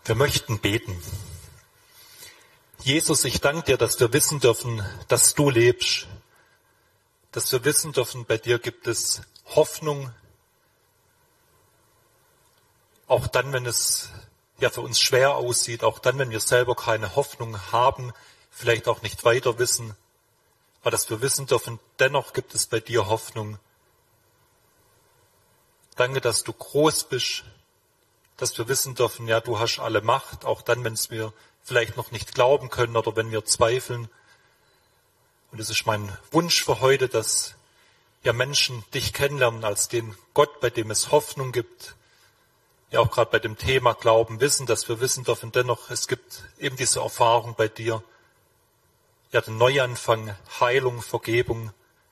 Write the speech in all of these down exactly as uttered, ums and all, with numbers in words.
Wir möchten beten. Jesus, ich danke dir, dass wir wissen dürfen, dass du lebst. Dass wir wissen dürfen, bei dir gibt es Hoffnung. Auch dann, wenn es ja für uns schwer aussieht, auch dann, wenn wir selber keine Hoffnung haben, vielleicht auch nicht weiter wissen. Aber dass wir wissen dürfen, dennoch gibt es bei dir Hoffnung. Danke, dass du groß bist. Dass wir wissen dürfen, ja, du hast alle Macht, auch dann, wenn es wir vielleicht noch nicht glauben können oder wenn wir zweifeln. Und es ist mein Wunsch für heute, dass ja Menschen dich kennenlernen als den Gott, bei dem es Hoffnung gibt. Ja, auch gerade bei dem Thema Glauben, Wissen, dass wir wissen dürfen, dennoch, es gibt eben diese Erfahrung bei dir. Ja, den Neuanfang, Heilung, Vergebung.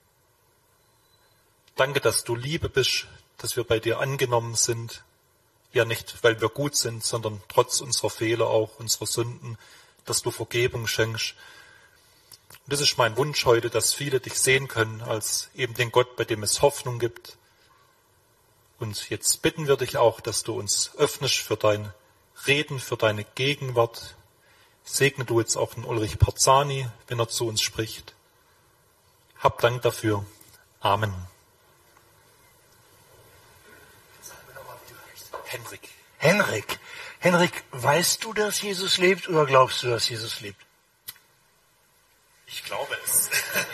Danke, dass du Liebe bist, dass wir bei dir angenommen sind. Ja, nicht, weil wir gut sind, sondern trotz unserer Fehler auch, unserer Sünden, dass du Vergebung schenkst. Und das ist mein Wunsch heute, dass viele dich sehen können als eben den Gott, bei dem es Hoffnung gibt. Und jetzt bitten wir dich auch, dass du uns öffnest für dein Reden, für deine Gegenwart. Segne du jetzt auch den Ulrich Parzani, wenn er zu uns spricht. Hab Dank dafür. Amen. Henrik. Henrik. Henrik, weißt du, dass Jesus lebt oder glaubst du, dass Jesus lebt? Ich glaube es.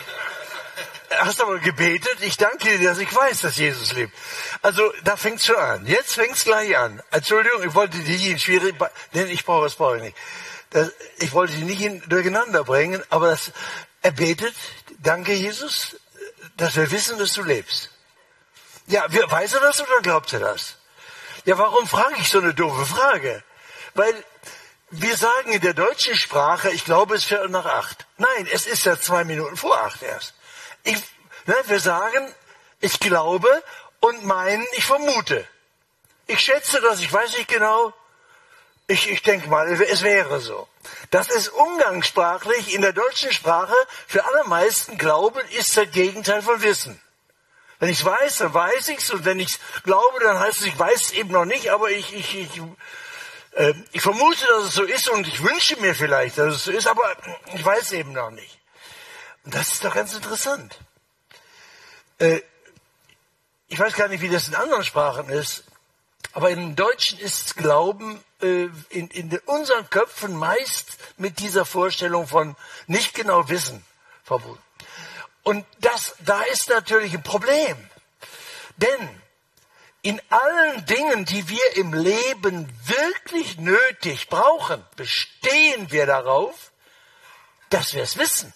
Hast aber gebetet, ich danke dir, dass ich weiß, dass Jesus lebt. Also, da fängt's schon an. Jetzt fängt's gleich an. Entschuldigung, ich wollte dich nicht in schwierig, denn ich brauche, was brauche ich nicht. Das, ich wollte dich nicht in, durcheinander bringen, aber das, er betet, danke Jesus, dass wir wissen, dass du lebst. Ja, weiß er das oder glaubt er das? Ja, warum frage ich so eine doofe Frage? Weil wir sagen in der deutschen Sprache, ich glaube, es ist Viertel nach acht. Nein, es ist ja zwei Minuten vor acht erst. Ich, ne, wir sagen, ich glaube und meinen, ich vermute. Ich schätze das, ich weiß nicht genau. Ich, ich denke mal, es wäre so. Das ist umgangssprachlich in der deutschen Sprache für allermeisten Glauben ist das Gegenteil von Wissen. Wenn ich es weiß, dann weiß ich es. Und wenn ich es glaube, dann heißt es, ich weiß es eben noch nicht, aber ich, ich, ich, äh, ich vermute, dass es so ist und ich wünsche mir vielleicht, dass es so ist, aber ich weiß es eben noch nicht. Und das ist doch ganz interessant. Äh, ich weiß gar nicht, wie das in anderen Sprachen ist, aber im Deutschen ist Glauben äh, in, in unseren Köpfen meist mit dieser Vorstellung von nicht genau Wissen verbunden. Und das, da ist natürlich ein Problem. Denn in allen Dingen, die wir im Leben wirklich nötig brauchen, bestehen wir darauf, dass wir es wissen.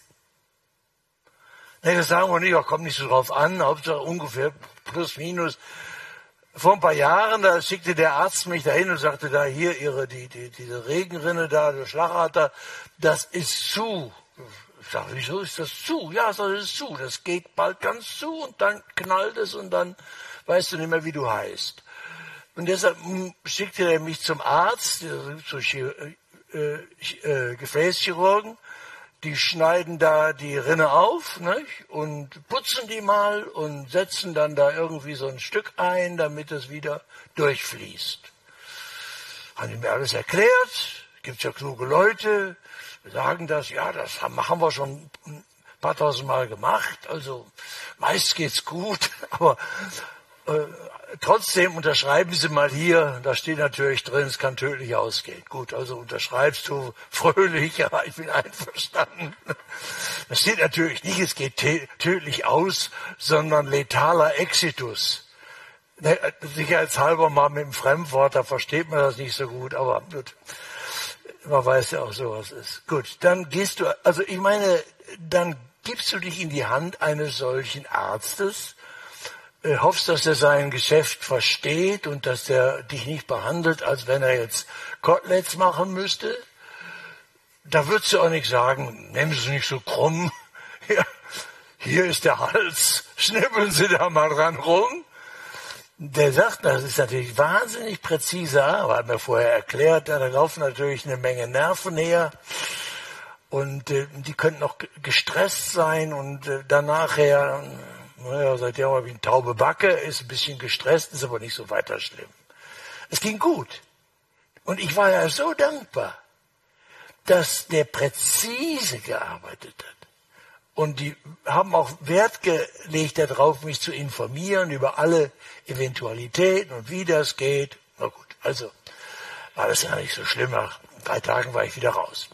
Nee, das sagen wir nicht, oh, kommt nicht so drauf an, Hauptsache ungefähr plus minus. Vor ein paar Jahren, da schickte der Arzt mich dahin und sagte, da hier, ihre, die, die, diese Regenrinne da, der Schlagader, das ist zu. Ich sage, wieso ist das zu? Ja, das ist zu. Das geht bald ganz zu und dann knallt es und dann weißt du nicht mehr, wie du heißt. Und deshalb schickte er mich zum Arzt, zu äh, äh, Gefäßchirurgen. Die schneiden da die Rinne auf, nicht? Und putzen die mal und setzen dann da irgendwie so ein Stück ein, damit es wieder durchfließt. Haben die mir alles erklärt. Gibt ja kluge Leute. Sagen das, ja, das haben wir schon ein paar tausend Mal gemacht, also meist geht's gut, aber äh, trotzdem unterschreiben Sie mal hier, da steht natürlich drin, es kann tödlich ausgehen. Gut, also unterschreibst du fröhlich, ja, ich bin einverstanden. Das steht natürlich nicht, es geht tödlich aus, sondern letaler Exitus. Sicherheitshalber mal mit dem Fremdwort, da versteht man das nicht so gut, aber gut. Man weiß ja auch, sowas ist. Gut, dann gehst du, also ich meine, dann gibst du dich in die Hand eines solchen Arztes, äh, hoffst, dass er sein Geschäft versteht und dass er dich nicht behandelt, als wenn er jetzt Koteletts machen müsste. Da würdest du auch nicht sagen, nehmen Sie es nicht so krumm. Ja, hier ist der Hals, schnippeln Sie da mal dran rum. Der sagt, das ist natürlich wahnsinnig präzise, aber hat mir vorher erklärt, da laufen natürlich eine Menge Nerven her und äh, die könnten auch gestresst sein und äh, dann nachher, naja, seitdem habe ich eine taube Backe, ist ein bisschen gestresst, ist aber nicht so weiter schlimm. Es ging gut. Und ich war ja so dankbar, dass der präzise gearbeitet hat. Und die haben auch Wert gelegt darauf, mich zu informieren über alle Eventualitäten und wie das geht. Na gut, also war das ja nicht so schlimm. Nach drei Tagen war ich wieder raus.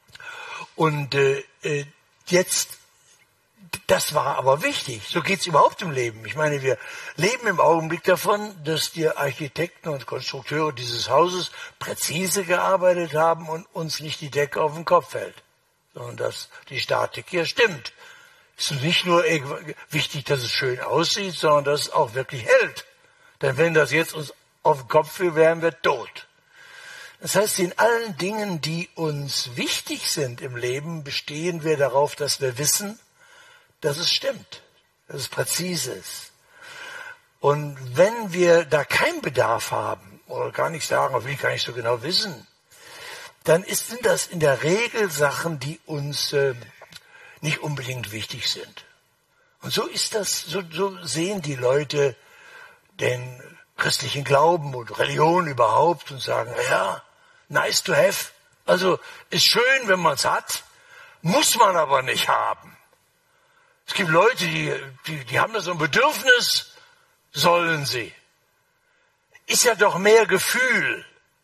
Und äh, jetzt, das war aber wichtig. So geht's überhaupt im Leben. Ich meine, wir leben im Augenblick davon, dass die Architekten und Konstrukteure dieses Hauses präzise gearbeitet haben und uns nicht die Decke auf den Kopf fällt, sondern dass die Statik hier stimmt. Es ist nicht nur wichtig, dass es schön aussieht, sondern dass es auch wirklich hält. Denn wenn das jetzt uns auf den Kopf fiel, wären wir tot. Das heißt, in allen Dingen, die uns wichtig sind im Leben, bestehen wir darauf, dass wir wissen, dass es stimmt, dass es präzise ist. Und wenn wir da keinen Bedarf haben oder gar nichts sagen, oder will ich gar nicht so genau wissen, dann ist, sind das in der Regel Sachen, die uns äh, nicht unbedingt wichtig sind. Und so ist das, so, so sehen die Leute den christlichen Glauben und Religion überhaupt und sagen, ja, nice to have. Also ist schön, wenn man es hat, muss man aber nicht haben. Es gibt Leute, die, die, die haben da so ein Bedürfnis, sollen sie. Ist ja doch mehr Gefühl.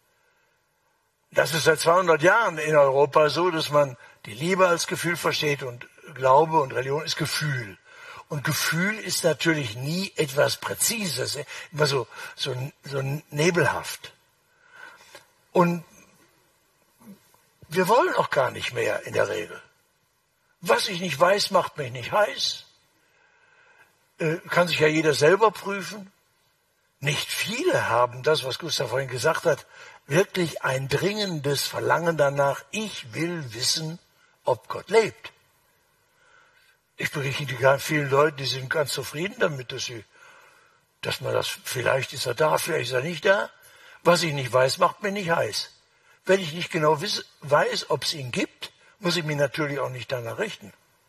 Das ist seit zweihundert Jahren in Europa so, dass man die Liebe als Gefühl versteht und Glaube und Religion ist Gefühl. Und Gefühl ist natürlich nie etwas Präzises, immer so, so, so nebelhaft. Und wir wollen auch gar nicht mehr in der Regel. Was ich nicht weiß, macht mich nicht heiß. Äh, kann sich ja jeder selber prüfen. Nicht viele haben das, was Gustav vorhin gesagt hat, wirklich ein dringendes Verlangen danach, ich will wissen, ob Gott lebt. Ich berichte ganz vielen Leuten, die sind ganz zufrieden damit, dass sie, dass man das, vielleicht ist er da, vielleicht ist er nicht da. Was ich nicht weiß, macht mir nicht heiß. Wenn ich nicht genau wiss, weiß, ob es ihn gibt, muss ich mich natürlich auch nicht danach richten.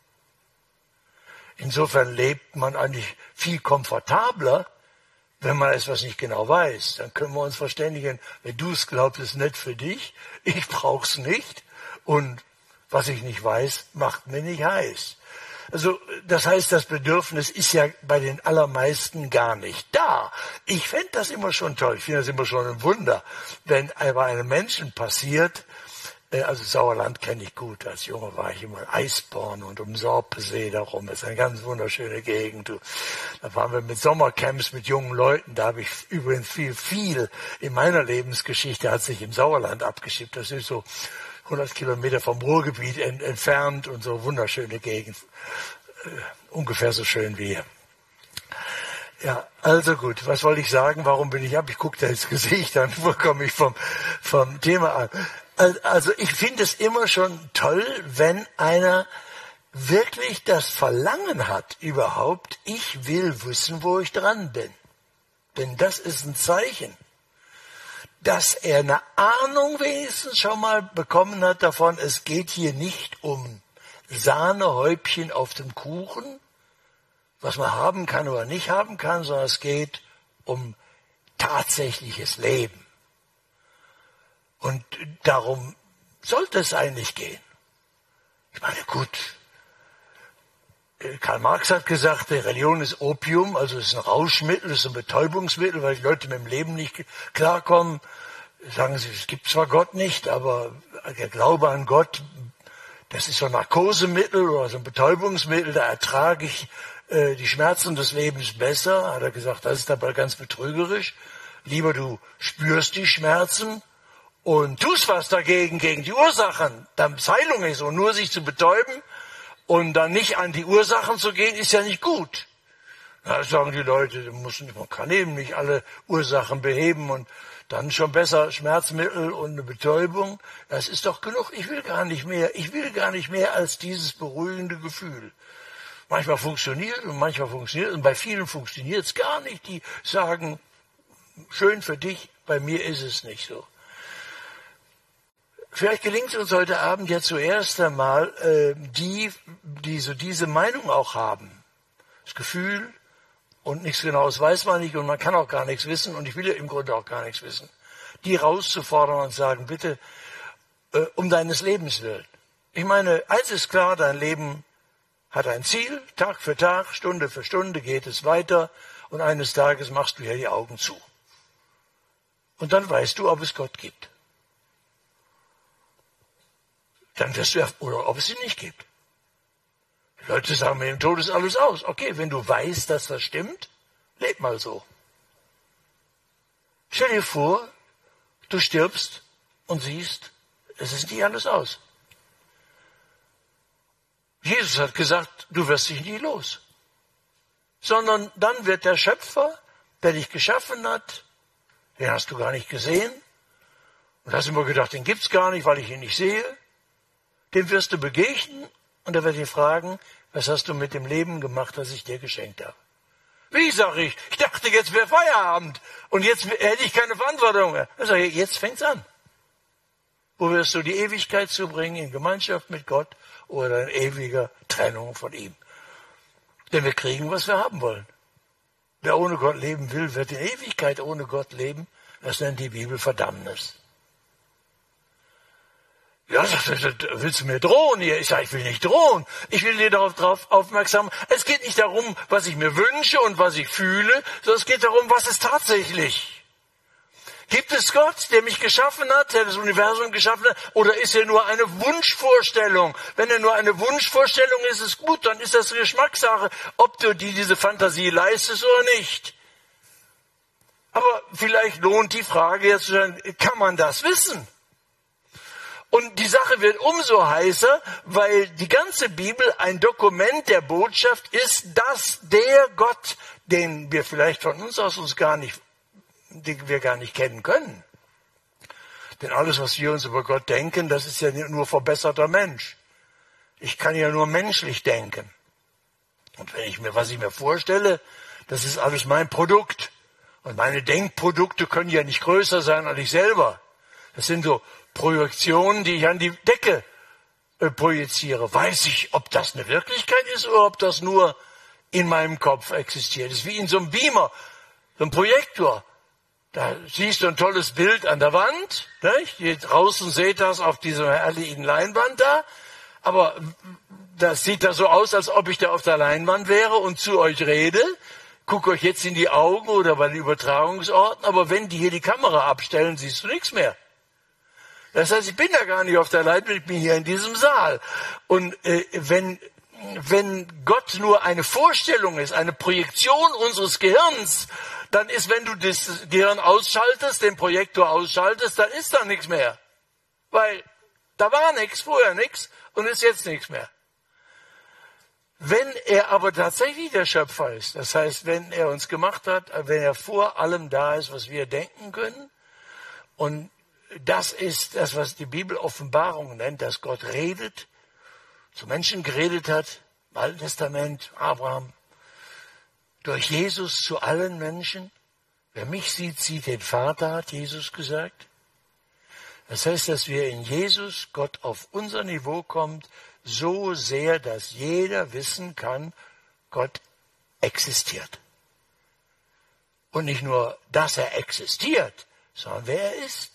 Insofern lebt man eigentlich viel komfortabler, wenn man etwas nicht genau weiß. Dann können wir uns verständigen, wenn du es glaubst, ist nett für dich, ich brauch's nicht und was ich nicht weiß, macht mir nicht heiß. Also das heißt, das Bedürfnis ist ja bei den allermeisten gar nicht da. Ich fände das immer schon toll, ich finde das immer schon ein Wunder, wenn bei einem Menschen passiert, also Sauerland kenne ich gut, als Junge war ich immer in Eisborn und um Sorpesee darum, das ist eine ganz wunderschöne Gegend. Da waren wir mit Sommercamps mit jungen Leuten, da habe ich übrigens viel, viel in meiner Lebensgeschichte hat sich im Sauerland abgeschickt. Das ist so hundert Kilometer vom Ruhrgebiet ent, entfernt und so wunderschöne Gegend. Äh, ungefähr so schön wie hier. Ja, also gut, was wollte ich sagen? Warum bin ich ab? Ich gucke da ins Gesicht, dann komme ich vom, vom Thema an. Also ich finde es immer schon toll, wenn einer wirklich das Verlangen hat überhaupt, ich will wissen, wo ich dran bin. Denn das ist ein Zeichen, dass er eine Ahnung wenigstens schon mal bekommen hat davon, es geht hier nicht um Sahnehäubchen auf dem Kuchen, was man haben kann oder nicht haben kann, sondern es geht um tatsächliches Leben. Und darum sollte es eigentlich gehen. Ich meine, gut, Karl Marx hat gesagt, Religion ist Opium, also es ist ein Rauschmittel, es ist ein Betäubungsmittel, weil die Leute mit dem Leben nicht klarkommen. Sagen sie, es gibt zwar Gott nicht, aber der Glaube an Gott, das ist so ein Narkosemittel oder so ein Betäubungsmittel, da ertrage ich äh, die Schmerzen des Lebens besser. Hat er gesagt, das ist aber ganz betrügerisch. Lieber du spürst die Schmerzen und tust was dagegen, gegen die Ursachen, damit es Heilung ist. Und nur sich zu betäuben und dann nicht an die Ursachen zu gehen, ist ja nicht gut. Da sagen die Leute, man kann eben nicht alle Ursachen beheben und dann schon besser Schmerzmittel und eine Betäubung. Das ist doch genug. Ich will gar nicht mehr. Ich will gar nicht mehr als dieses beruhigende Gefühl. Manchmal funktioniert und manchmal funktioniert und bei vielen funktioniert es gar nicht. Die sagen, schön für dich, bei mir ist es nicht so. Vielleicht gelingt es uns heute Abend ja zuerst einmal, äh, die, die so diese Meinung auch haben. Das Gefühl und nichts Genaues weiß man nicht und man kann auch gar nichts wissen und ich will ja im Grunde auch gar nichts wissen. die rauszufordern und sagen, bitte, äh, um deines Lebens willen. Ich meine, eins ist klar, dein Leben hat ein Ziel, Tag für Tag, Stunde für Stunde geht es weiter und eines Tages machst du ja die Augen zu. Und dann weißt du, ob es Gott gibt. Dann wirst du, oder ob es ihn nicht gibt. Die Leute sagen, mit dem Tod ist alles aus. Okay, wenn du weißt, dass das stimmt, leb mal so. Stell dir vor, du stirbst und siehst, es ist nicht alles aus. Jesus hat gesagt, du wirst dich nie los. Sondern dann wird der Schöpfer, der dich geschaffen hat, den hast du gar nicht gesehen. Und hast immer gedacht, den gibt's gar nicht, weil ich ihn nicht sehe. Dem wirst du begegnen und er wird dich fragen, was hast du mit dem Leben gemacht, das ich dir geschenkt habe? Wie, sag ich, ich dachte, jetzt wäre Feierabend und jetzt hätte ich keine Verantwortung mehr. Dann sag ich, jetzt fängt's an. Wo wirst du die Ewigkeit zubringen, in Gemeinschaft mit Gott oder in ewiger Trennung von ihm? Denn wir kriegen, was wir haben wollen. Wer ohne Gott leben will, wird in Ewigkeit ohne Gott leben. Das nennt die Bibel Verdammnis. Ja, sagt er, willst du mir drohen hier? Ich sage, ich will nicht drohen. Ich will dir darauf drauf aufmerksam. Es geht nicht darum, was ich mir wünsche und was ich fühle, sondern es geht darum, was ist tatsächlich. Gibt es Gott, der mich geschaffen hat, der das Universum geschaffen hat, oder ist er nur eine Wunschvorstellung? Wenn er nur eine Wunschvorstellung ist, ist gut, dann ist das eine Geschmackssache, ob du dir diese Fantasie leistest oder nicht. Aber vielleicht lohnt die Frage jetzt, kann man das wissen? Und die Sache wird umso heißer, weil die ganze Bibel ein Dokument der Botschaft ist, dass der Gott, den wir vielleicht von uns aus uns gar nicht, den wir gar nicht kennen können. Denn alles, was wir uns über Gott denken, das ist ja nur verbesserter Mensch. Ich kann ja nur menschlich denken. Und wenn ich mir, was ich mir vorstelle, das ist alles mein Produkt. Und meine Denkprodukte können ja nicht größer sein als ich selber. Das sind so Projektionen, die ich an die Decke äh, projiziere. Weiß ich, ob das eine Wirklichkeit ist oder ob das nur in meinem Kopf existiert. Das ist wie in so einem Beamer, so einem Projektor. Da siehst du ein tolles Bild an der Wand. Nicht? Hier draußen seht das auf dieser herrlichen Leinwand da. Aber das sieht da so aus, als ob ich da auf der Leinwand wäre und zu euch rede. Guck euch jetzt in die Augen oder bei den Übertragungsorten. Aber wenn die hier die Kamera abstellen, siehst du nichts mehr. Das heißt, ich bin da gar nicht auf der Leinwand, ich bin hier in diesem Saal. Und äh, wenn, wenn Gott nur eine Vorstellung ist, eine Projektion unseres Gehirns, dann ist, wenn du das Gehirn ausschaltest, den Projektor ausschaltest, dann ist da nichts mehr. Weil da war nichts, vorher nichts und ist jetzt nichts mehr. Wenn er aber tatsächlich der Schöpfer ist, das heißt, wenn er uns gemacht hat, wenn er vor allem da ist, was wir denken können, und das ist das, was die Bibel Offenbarung nennt, dass Gott redet, zu Menschen geredet hat, im Alten Testament, Abraham, durch Jesus zu allen Menschen. Wer mich sieht, sieht den Vater, hat Jesus gesagt. Das heißt, dass wir in Jesus Gott auf unser Niveau kommt, so sehr, dass jeder wissen kann, Gott existiert. Und nicht nur, dass er existiert, sondern wer er ist.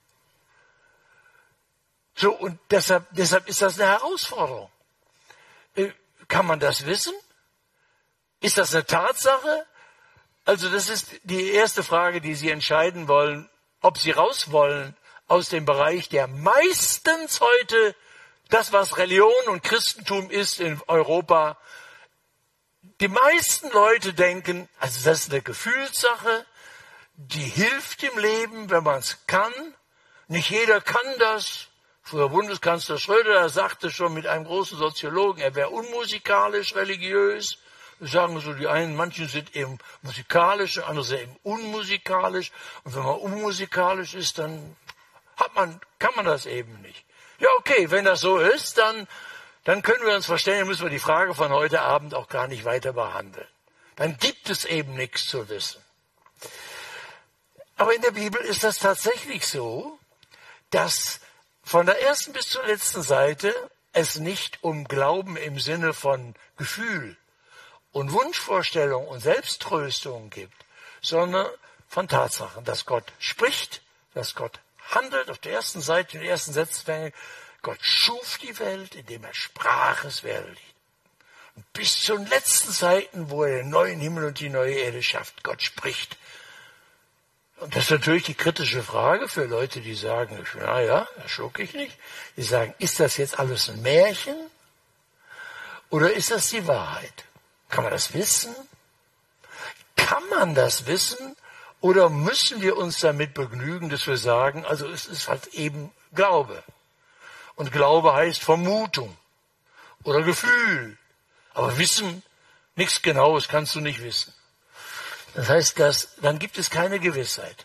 So, und deshalb, deshalb ist das eine Herausforderung. Äh, kann man das wissen? Ist das eine Tatsache? Also das ist die erste Frage, die Sie entscheiden wollen, ob Sie raus wollen aus dem Bereich, der meistens heute das, was Religion und Christentum ist in Europa. Die meisten Leute denken, also das ist eine Gefühlssache, die hilft im Leben, wenn man es kann. Nicht jeder kann das. Früher Bundeskanzler Schröder sagte schon mit einem großen Soziologen, er wäre unmusikalisch, religiös. Das sagen so die einen, manche sind eben musikalisch, andere sind eben unmusikalisch. Und wenn man unmusikalisch ist, dann hat man, kann man das eben nicht. Ja, okay, wenn das so ist, dann, dann können wir uns verstehen, dann müssen wir die Frage von heute Abend auch gar nicht weiter behandeln. Dann gibt es eben nichts zu wissen. Aber in der Bibel ist das tatsächlich so, dass von der ersten bis zur letzten Seite es nicht um Glauben im Sinne von Gefühl und Wunschvorstellung und Selbsttröstung gibt, sondern von Tatsachen, dass Gott spricht, dass Gott handelt. Auf der ersten Seite, in den ersten Sätzen fängt, Gott schuf die Welt, indem er sprach, es werde Licht. Und bis zu den letzten Seiten, wo er den neuen Himmel und die neue Erde schafft, Gott spricht. Und das ist natürlich die kritische Frage für Leute, die sagen, naja, das schluck ich nicht. Die sagen, ist das jetzt alles ein Märchen oder ist das die Wahrheit? Kann man das wissen? Kann man das wissen? Oder müssen wir uns damit begnügen, dass wir sagen, also es ist halt eben Glaube. Und Glaube heißt Vermutung oder Gefühl. Aber Wissen, nichts Genaues kannst du nicht wissen. Das heißt, dass, dann gibt es keine Gewissheit.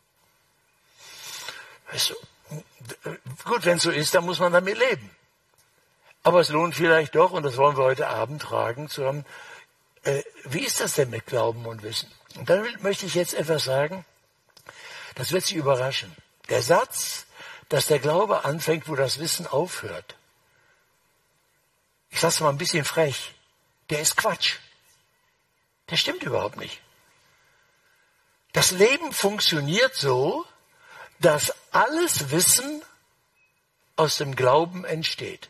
Weißt du, gut, wenn es so ist, dann muss man damit leben. Aber es lohnt vielleicht doch, und das wollen wir heute Abend tragen, zu haben, äh, wie ist das denn mit Glauben und Wissen? Und dann möchte ich jetzt etwas sagen, das wird Sie überraschen. Der Satz, dass der Glaube anfängt, wo das Wissen aufhört, ich sage es mal ein bisschen frech, der ist Quatsch. Der stimmt überhaupt nicht. Das Leben funktioniert so, dass alles Wissen aus dem Glauben entsteht.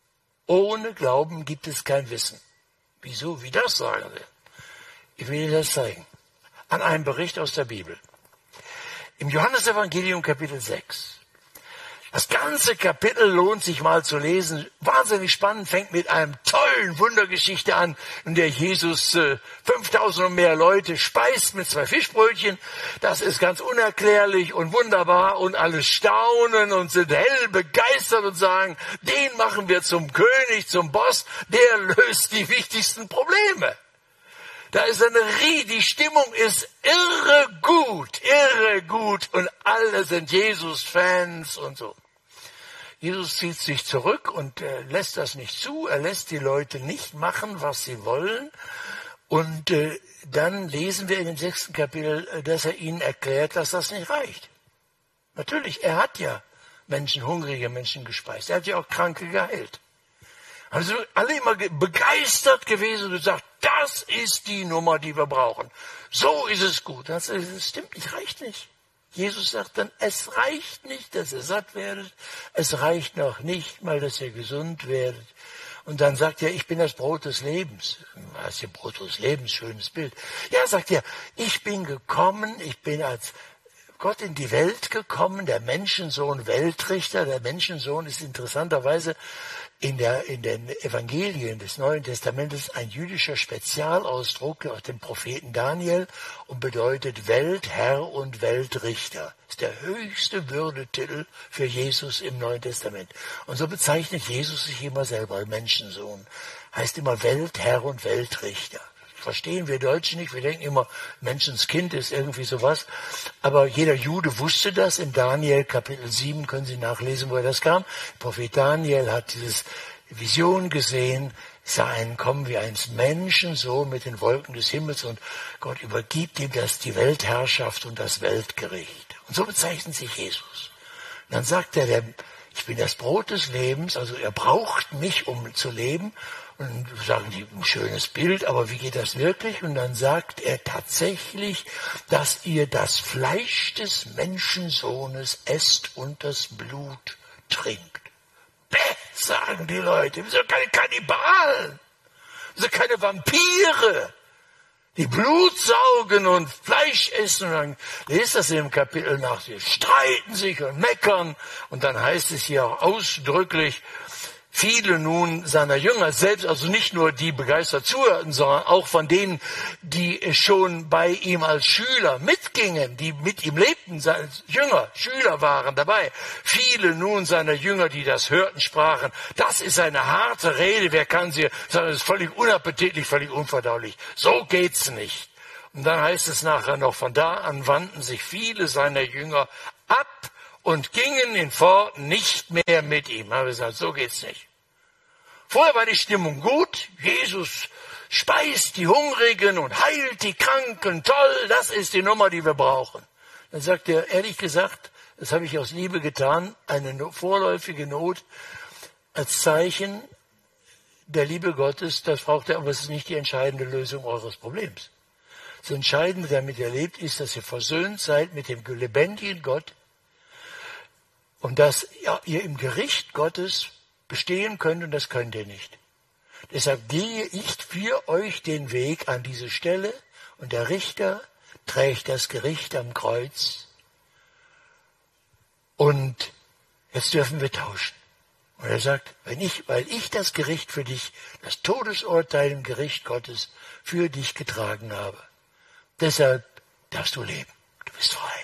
Ohne Glauben gibt es kein Wissen. Wieso? Wie das sagen Sie? Ich will Ihnen das zeigen. An einem Bericht aus der Bibel. Im Johannesevangelium Kapitel sechs. Das ganze Kapitel lohnt sich mal zu lesen. Wahnsinnig spannend, fängt mit einem tollen Wundergeschichte an, in der Jesus äh, fünftausend und mehr Leute speist mit zwei Fischbrötchen. Das ist ganz unerklärlich und wunderbar und alle staunen und sind hell begeistert und sagen, den machen wir zum König, zum Boss, der löst die wichtigsten Probleme. Da ist eine Rie, die Stimmung ist irre gut, irre gut und alle sind Jesus-Fans und so. Jesus zieht sich zurück und äh, lässt das nicht zu, er lässt die Leute nicht machen, was sie wollen. Und äh, dann lesen wir in dem sechsten Kapitel, äh, dass er ihnen erklärt, dass das nicht reicht. Natürlich, er hat ja Menschen, hungrige Menschen gespeist, er hat ja auch Kranke geheilt. Also alle immer begeistert gewesen und gesagt, das ist die Nummer, die wir brauchen. So ist es gut. Das, das stimmt nicht, reicht nicht. Jesus sagt dann, es reicht nicht, dass ihr satt werdet. Es reicht noch nicht mal, dass ihr gesund werdet. Und dann sagt er, ich bin das Brot des Lebens. Das ist ja Brot des Lebens, schönes Bild. Ja, sagt er, ich bin gekommen, ich bin als Gott in die Welt gekommen, der Menschensohn, Weltrichter. Der Menschensohn ist interessanterweise in, der, in den Evangelien des Neuen Testamentes ein jüdischer Spezialausdruck aus dem Propheten Daniel und bedeutet Weltherr und Weltrichter. Das ist der höchste Würdetitel für Jesus im Neuen Testament. Und so bezeichnet Jesus sich immer selber als Menschensohn. Heißt immer Weltherr und Weltrichter. Verstehen wir Deutschen nicht. Wir denken immer, Menschenskind ist irgendwie sowas. Aber jeder Jude wusste das. In Daniel Kapitel sieben können Sie nachlesen, woher das kam. Der Prophet Daniel hat diese Vision gesehen, sah einen kommen wie eines Menschen, so mit den Wolken des Himmels. Und Gott übergibt ihm das, die Weltherrschaft und das Weltgericht. Und so bezeichnet sich Jesus. Und dann sagt er, der, ich bin das Brot des Lebens. Also er braucht mich, um zu leben. Und sagen die, ein schönes Bild, aber wie geht das wirklich? Und dann sagt er tatsächlich, dass ihr das Fleisch des Menschensohnes esst und das Blut trinkt. Bäh, sagen die Leute, wir sind keine Kannibalen, wir sind keine Vampire, die Blut saugen und Fleisch essen. Und dann lest das in dem Kapitel nach, sie streiten sich und meckern. Und dann heißt es hier auch ausdrücklich, viele nun seiner Jünger selbst, also nicht nur die begeistert zuhörten, sondern auch von denen, die schon bei ihm als Schüler mitgingen, die mit ihm lebten, seine Jünger, Schüler waren dabei. Viele nun seiner Jünger, die das hörten, sprachen, das ist eine harte Rede, wer kann sie, sondern es ist völlig unappetitlich, völlig unverdaulich. So geht's nicht. Und dann heißt es nachher noch, von da an wandten sich viele seiner Jünger ab und gingen hinfort nicht mehr mit ihm. Haben wir gesagt, so geht's nicht. Vorher war die Stimmung gut. Jesus speist die Hungrigen und heilt die Kranken. Toll, das ist die Nummer, die wir brauchen. Dann sagt er, ehrlich gesagt, das habe ich aus Liebe getan, eine vorläufige Not als Zeichen der Liebe Gottes, das braucht er, aber es ist nicht die entscheidende Lösung eures Problems. Das Entscheidende, damit ihr lebt, ist, dass ihr versöhnt seid mit dem lebendigen Gott, Und dass ja, ihr im Gericht Gottes bestehen könnt, und das könnt ihr nicht. Deshalb gehe ich für euch den Weg an diese Stelle, und der Richter trägt das Gericht am Kreuz. Und jetzt dürfen wir tauschen. Und er sagt, wenn ich, weil ich das Gericht für dich, das Todesurteil im Gericht Gottes für dich getragen habe, deshalb darfst du leben. Du bist frei.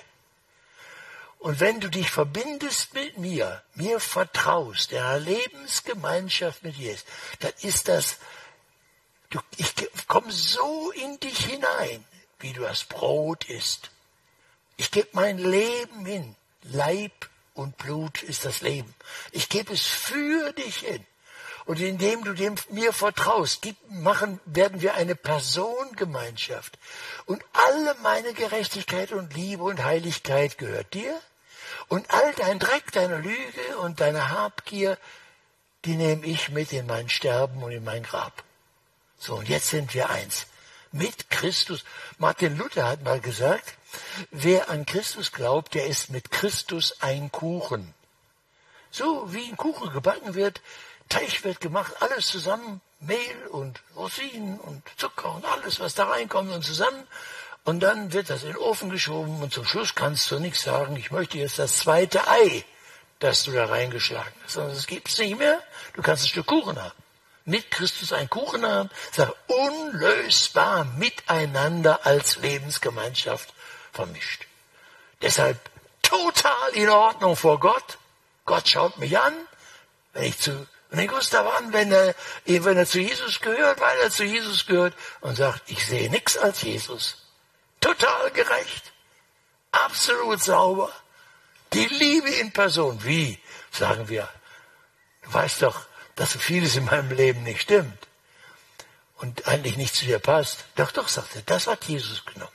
Und wenn du dich verbindest mit mir, mir vertraust, der Lebensgemeinschaft mit Jesus, dann ist das, du, ich komme so in dich hinein, wie du das Brot isst. Ich gebe mein Leben hin. Leib und Blut ist das Leben. Ich gebe es für dich hin. Und indem du dem mir vertraust, gib, machen, werden wir eine Personengemeinschaft. Und alle meine Gerechtigkeit und Liebe und Heiligkeit gehört dir. Und all dein Dreck, deine Lüge und deine Habgier, die nehme ich mit in mein Sterben und in mein Grab. So, und jetzt sind wir eins. Mit Christus. Martin Luther hat mal gesagt, wer an Christus glaubt, der ist mit Christus ein Kuchen. So wie ein Kuchen gebacken wird, Teig wird gemacht, alles zusammen, Mehl und Rosinen und Zucker und alles, was da reinkommt und zusammen. Und dann wird das in den Ofen geschoben und zum Schluss kannst du nichts sagen, ich möchte jetzt das zweite Ei, das du da reingeschlagen hast. Sondern das gibt es nicht mehr, du kannst ein Stück Kuchen haben. Mit Christus einen Kuchen haben, sag, unlösbar miteinander als Lebensgemeinschaft vermischt. Deshalb total in Ordnung vor Gott. Gott schaut mich an, wenn ich zu, und den Gustav an, wenn er, wenn er zu Jesus gehört, weil er zu Jesus gehört und sagt, ich sehe nichts als Jesus. Total gerecht. Absolut sauber. Die Liebe in Person. Wie? Sagen wir. Du weißt doch, dass so vieles in meinem Leben nicht stimmt und eigentlich nicht zu dir passt. Doch, doch, sagt er, das hat Jesus genommen.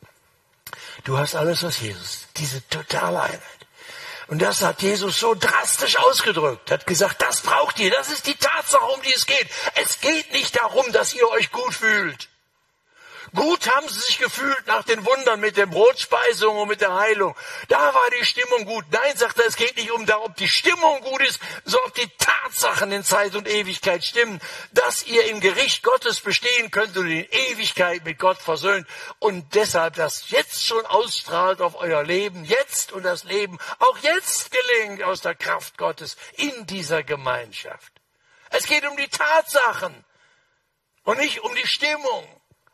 Du hast alles, was Jesus, diese totale Einheit. Und das hat Jesus so drastisch ausgedrückt, hat gesagt, das braucht ihr, das ist die Tatsache, um die es geht. Es geht nicht darum, dass ihr euch gut fühlt. Gut haben sie sich gefühlt nach den Wundern mit der Brotspeisung und mit der Heilung. Da war die Stimmung gut. Nein, sagt er, es geht nicht um darum, ob die Stimmung gut ist, sondern ob die Tatsachen in Zeit und Ewigkeit stimmen, dass ihr im Gericht Gottes bestehen könnt und in Ewigkeit mit Gott versöhnt und deshalb das jetzt schon ausstrahlt auf euer Leben, jetzt und das Leben auch jetzt gelingt aus der Kraft Gottes in dieser Gemeinschaft. Es geht um die Tatsachen und nicht um die Stimmung.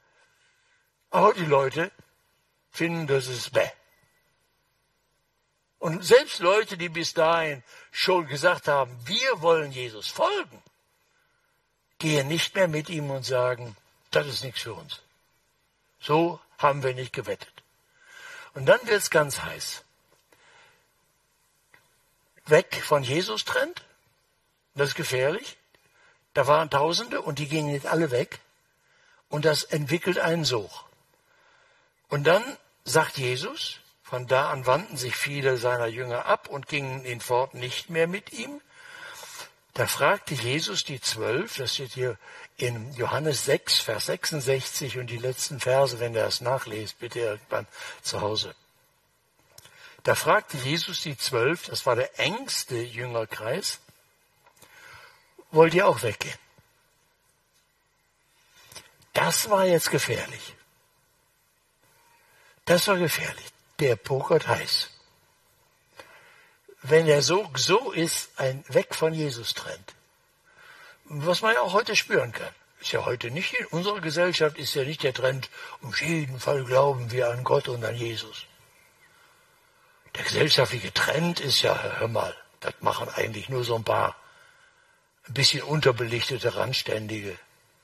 Aber die Leute finden, das ist bäh. Und selbst Leute, die bis dahin schon gesagt haben, wir wollen Jesus folgen, gehen nicht mehr mit ihm und sagen, das ist nichts für uns. So haben wir nicht gewettet. Und dann wird es ganz heiß. Weg von Jesus trennt, das ist gefährlich. Da waren Tausende und die gingen nicht alle weg. Und das entwickelt einen Sog. Und dann sagt Jesus, von da an wandten sich viele seiner Jünger ab und gingen hinfort nicht mehr mit ihm. Da fragte Jesus die Zwölf, das steht hier in Johannes sechs, Vers sechsundsechzig und die letzten Verse, wenn ihr das nachlest, bitte irgendwann zu Hause. Da fragte Jesus die Zwölf, das war der engste Jüngerkreis, wollt ihr auch weggehen? Das war jetzt gefährlich. Das war gefährlich. Der pokert heiß. Wenn er so, so ist, ein Weg von Jesus trennt. Was man ja auch heute spüren kann. Ist ja heute nicht, in unserer Gesellschaft ist ja nicht der Trend, um jeden Fall glauben wir an Gott und an Jesus. Der gesellschaftliche Trend ist ja, hör mal, das machen eigentlich nur so ein paar ein bisschen unterbelichtete, randständige,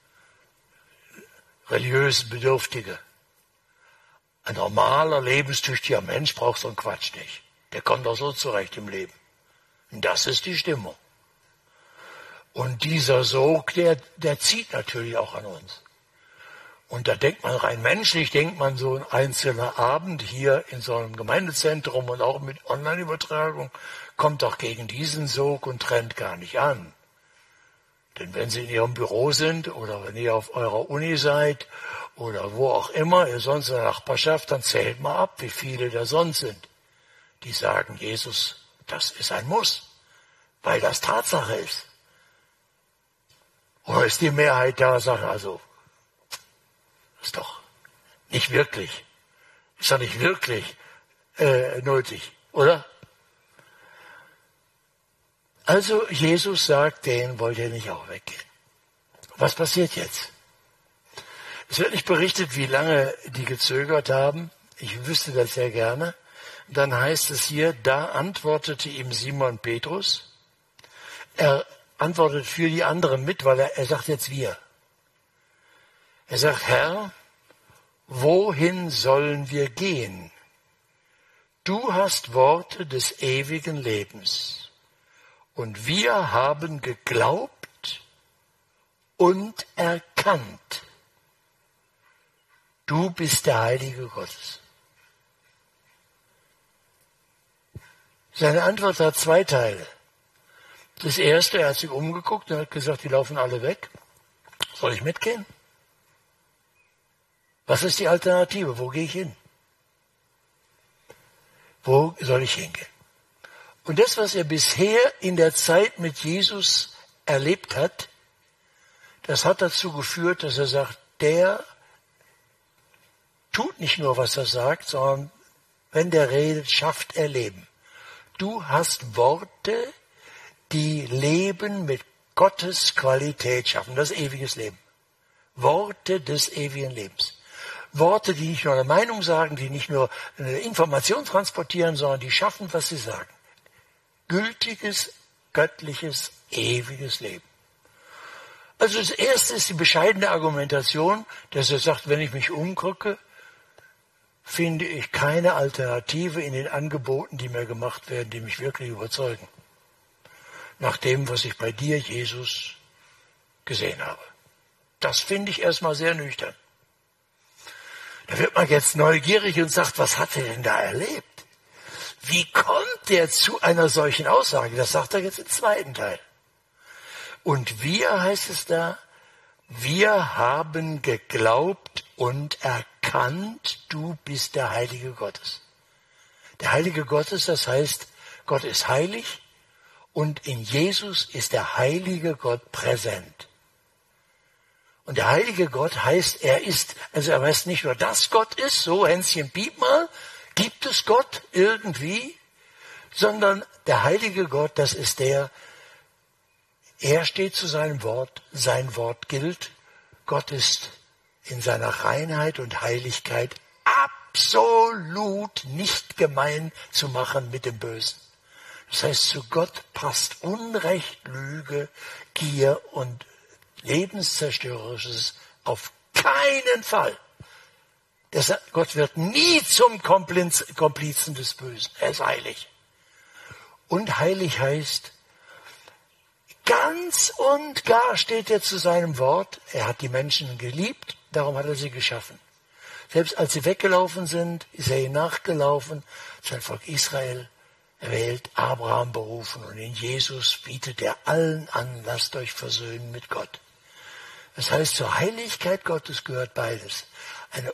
religiös Bedürftige. Ein normaler, lebenstüchtiger Mensch braucht so einen Quatsch nicht. Der kommt auch so zurecht im Leben. Und das ist die Stimmung. Und dieser Sog, der, der zieht natürlich auch an uns. Und da denkt man rein menschlich, denkt man so ein einzelner Abend hier in so einem Gemeindezentrum und auch mit Online-Übertragung kommt doch gegen diesen Sog und trennt gar nicht an. Denn wenn Sie in Ihrem Büro sind oder wenn ihr auf eurer Uni seid oder wo auch immer, ihr sonst in der Nachbarschaft, dann zählt mal ab, wie viele da sonst sind, die sagen, Jesus das ist ein Muss, weil das Tatsache ist. Oder ist die Mehrheit da, sagt also, ist doch nicht wirklich, ist doch nicht wirklich äh, nötig, oder? Also Jesus sagt, den wollt ihr nicht auch weggehen. Was passiert jetzt? Es wird nicht berichtet, wie lange die gezögert haben. Ich wüsste das sehr gerne. Dann heißt es hier, da antwortete ihm Simon Petrus. Er antwortet für die anderen mit, weil er, er sagt jetzt wir. Er sagt, Herr, wohin sollen wir gehen? Du hast Worte des ewigen Lebens. Und wir haben geglaubt und erkannt. Du bist der Heilige Gottes. Seine Antwort hat zwei Teile. Das erste, er hat sich umgeguckt und hat gesagt, die laufen alle weg. Soll ich mitgehen? Was ist die Alternative? Wo gehe ich hin? Wo soll ich hingehen? Und das, was er bisher in der Zeit mit Jesus erlebt hat, das hat dazu geführt, dass er sagt, der tut nicht nur, was er sagt, sondern wenn der redet, schafft er Leben. Du hast Worte, die Leben mit Gottes Qualität schaffen. Das ist ewiges Leben. Worte des ewigen Lebens. Worte, die nicht nur eine Meinung sagen, die nicht nur eine Information transportieren, sondern die schaffen, was sie sagen. Gültiges, göttliches, ewiges Leben. Also das erste ist die bescheidene Argumentation, dass er sagt, wenn ich mich umgucke, finde ich keine Alternative in den Angeboten, die mir gemacht werden, die mich wirklich überzeugen. Nach dem, was ich bei dir, Jesus, gesehen habe. Das finde ich erstmal sehr nüchtern. Da wird man jetzt neugierig und sagt, was hat er denn da erlebt? Wie kommt der zu einer solchen Aussage? Das sagt er jetzt im zweiten Teil. Und wir, heißt es da, wir haben geglaubt und erkannt, du bist der Heilige Gottes. Der Heilige Gottes, das heißt, Gott ist heilig und in Jesus ist der heilige Gott präsent. Und der heilige Gott heißt, er ist, also er weiß nicht nur, dass Gott ist, so Hänschen piep mal, gibt es Gott irgendwie, sondern der heilige Gott, das ist der, er steht zu seinem Wort, sein Wort gilt. Gott ist in seiner Reinheit und Heiligkeit absolut nicht gemein zu machen mit dem Bösen. Das heißt, zu Gott passt Unrecht, Lüge, Gier und Lebenszerstörerisches auf keinen Fall. Deshalb, Gott wird nie zum Kompliz, Komplizen des Bösen. Er ist heilig. Und heilig heißt, ganz und gar steht er zu seinem Wort. Er hat die Menschen geliebt, darum hat er sie geschaffen. Selbst als sie weggelaufen sind, ist er ihnen nachgelaufen, sein Volk Israel erwählt, Abraham berufen und in Jesus bietet er allen an, lasst euch versöhnen mit Gott. Das heißt, zur Heiligkeit Gottes gehört beides. Eine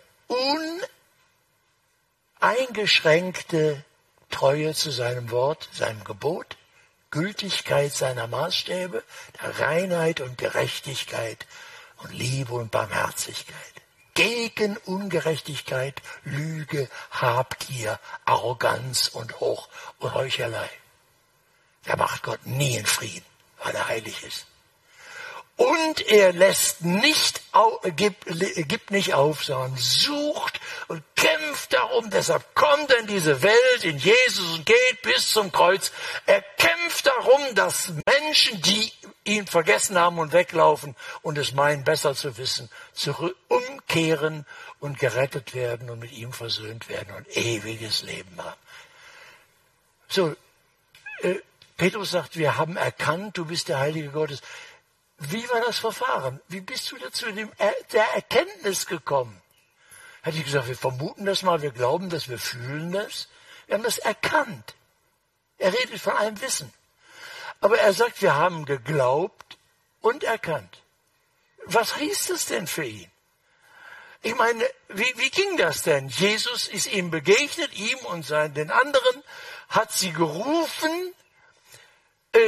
uneingeschränkte Treue zu seinem Wort, seinem Gebot, Gültigkeit seiner Maßstäbe, der Reinheit und Gerechtigkeit und Liebe und Barmherzigkeit. Gegen Ungerechtigkeit, Lüge, Habgier, Arroganz und Hoch- und Heuchelei. Da macht Gott nie in Frieden, weil er heilig ist. Und er lässt nicht, gibt, gibt nicht auf, sondern sucht und kämpft darum. Deshalb kommt er in diese Welt, in Jesus und geht bis zum Kreuz. Er kämpft darum, dass Menschen, die ihn vergessen haben und weglaufen und es meinen, besser zu wissen, zurück umkehren und gerettet werden und mit ihm versöhnt werden und ewiges Leben haben. So, äh, Petrus sagt, wir haben erkannt, du bist der Heilige Gottes. Wie war das Verfahren? Wie bist du dazu dem er der Erkenntnis gekommen? Hätte ich gesagt, wir vermuten das mal, wir glauben das, wir fühlen das. Wir haben das erkannt. Er redet von einem Wissen. Aber er sagt, wir haben geglaubt und erkannt. Was hieß das denn für ihn? Ich meine, wie, wie ging das denn? Jesus ist ihm begegnet, ihm und seinen, den anderen, hat sie gerufen, äh,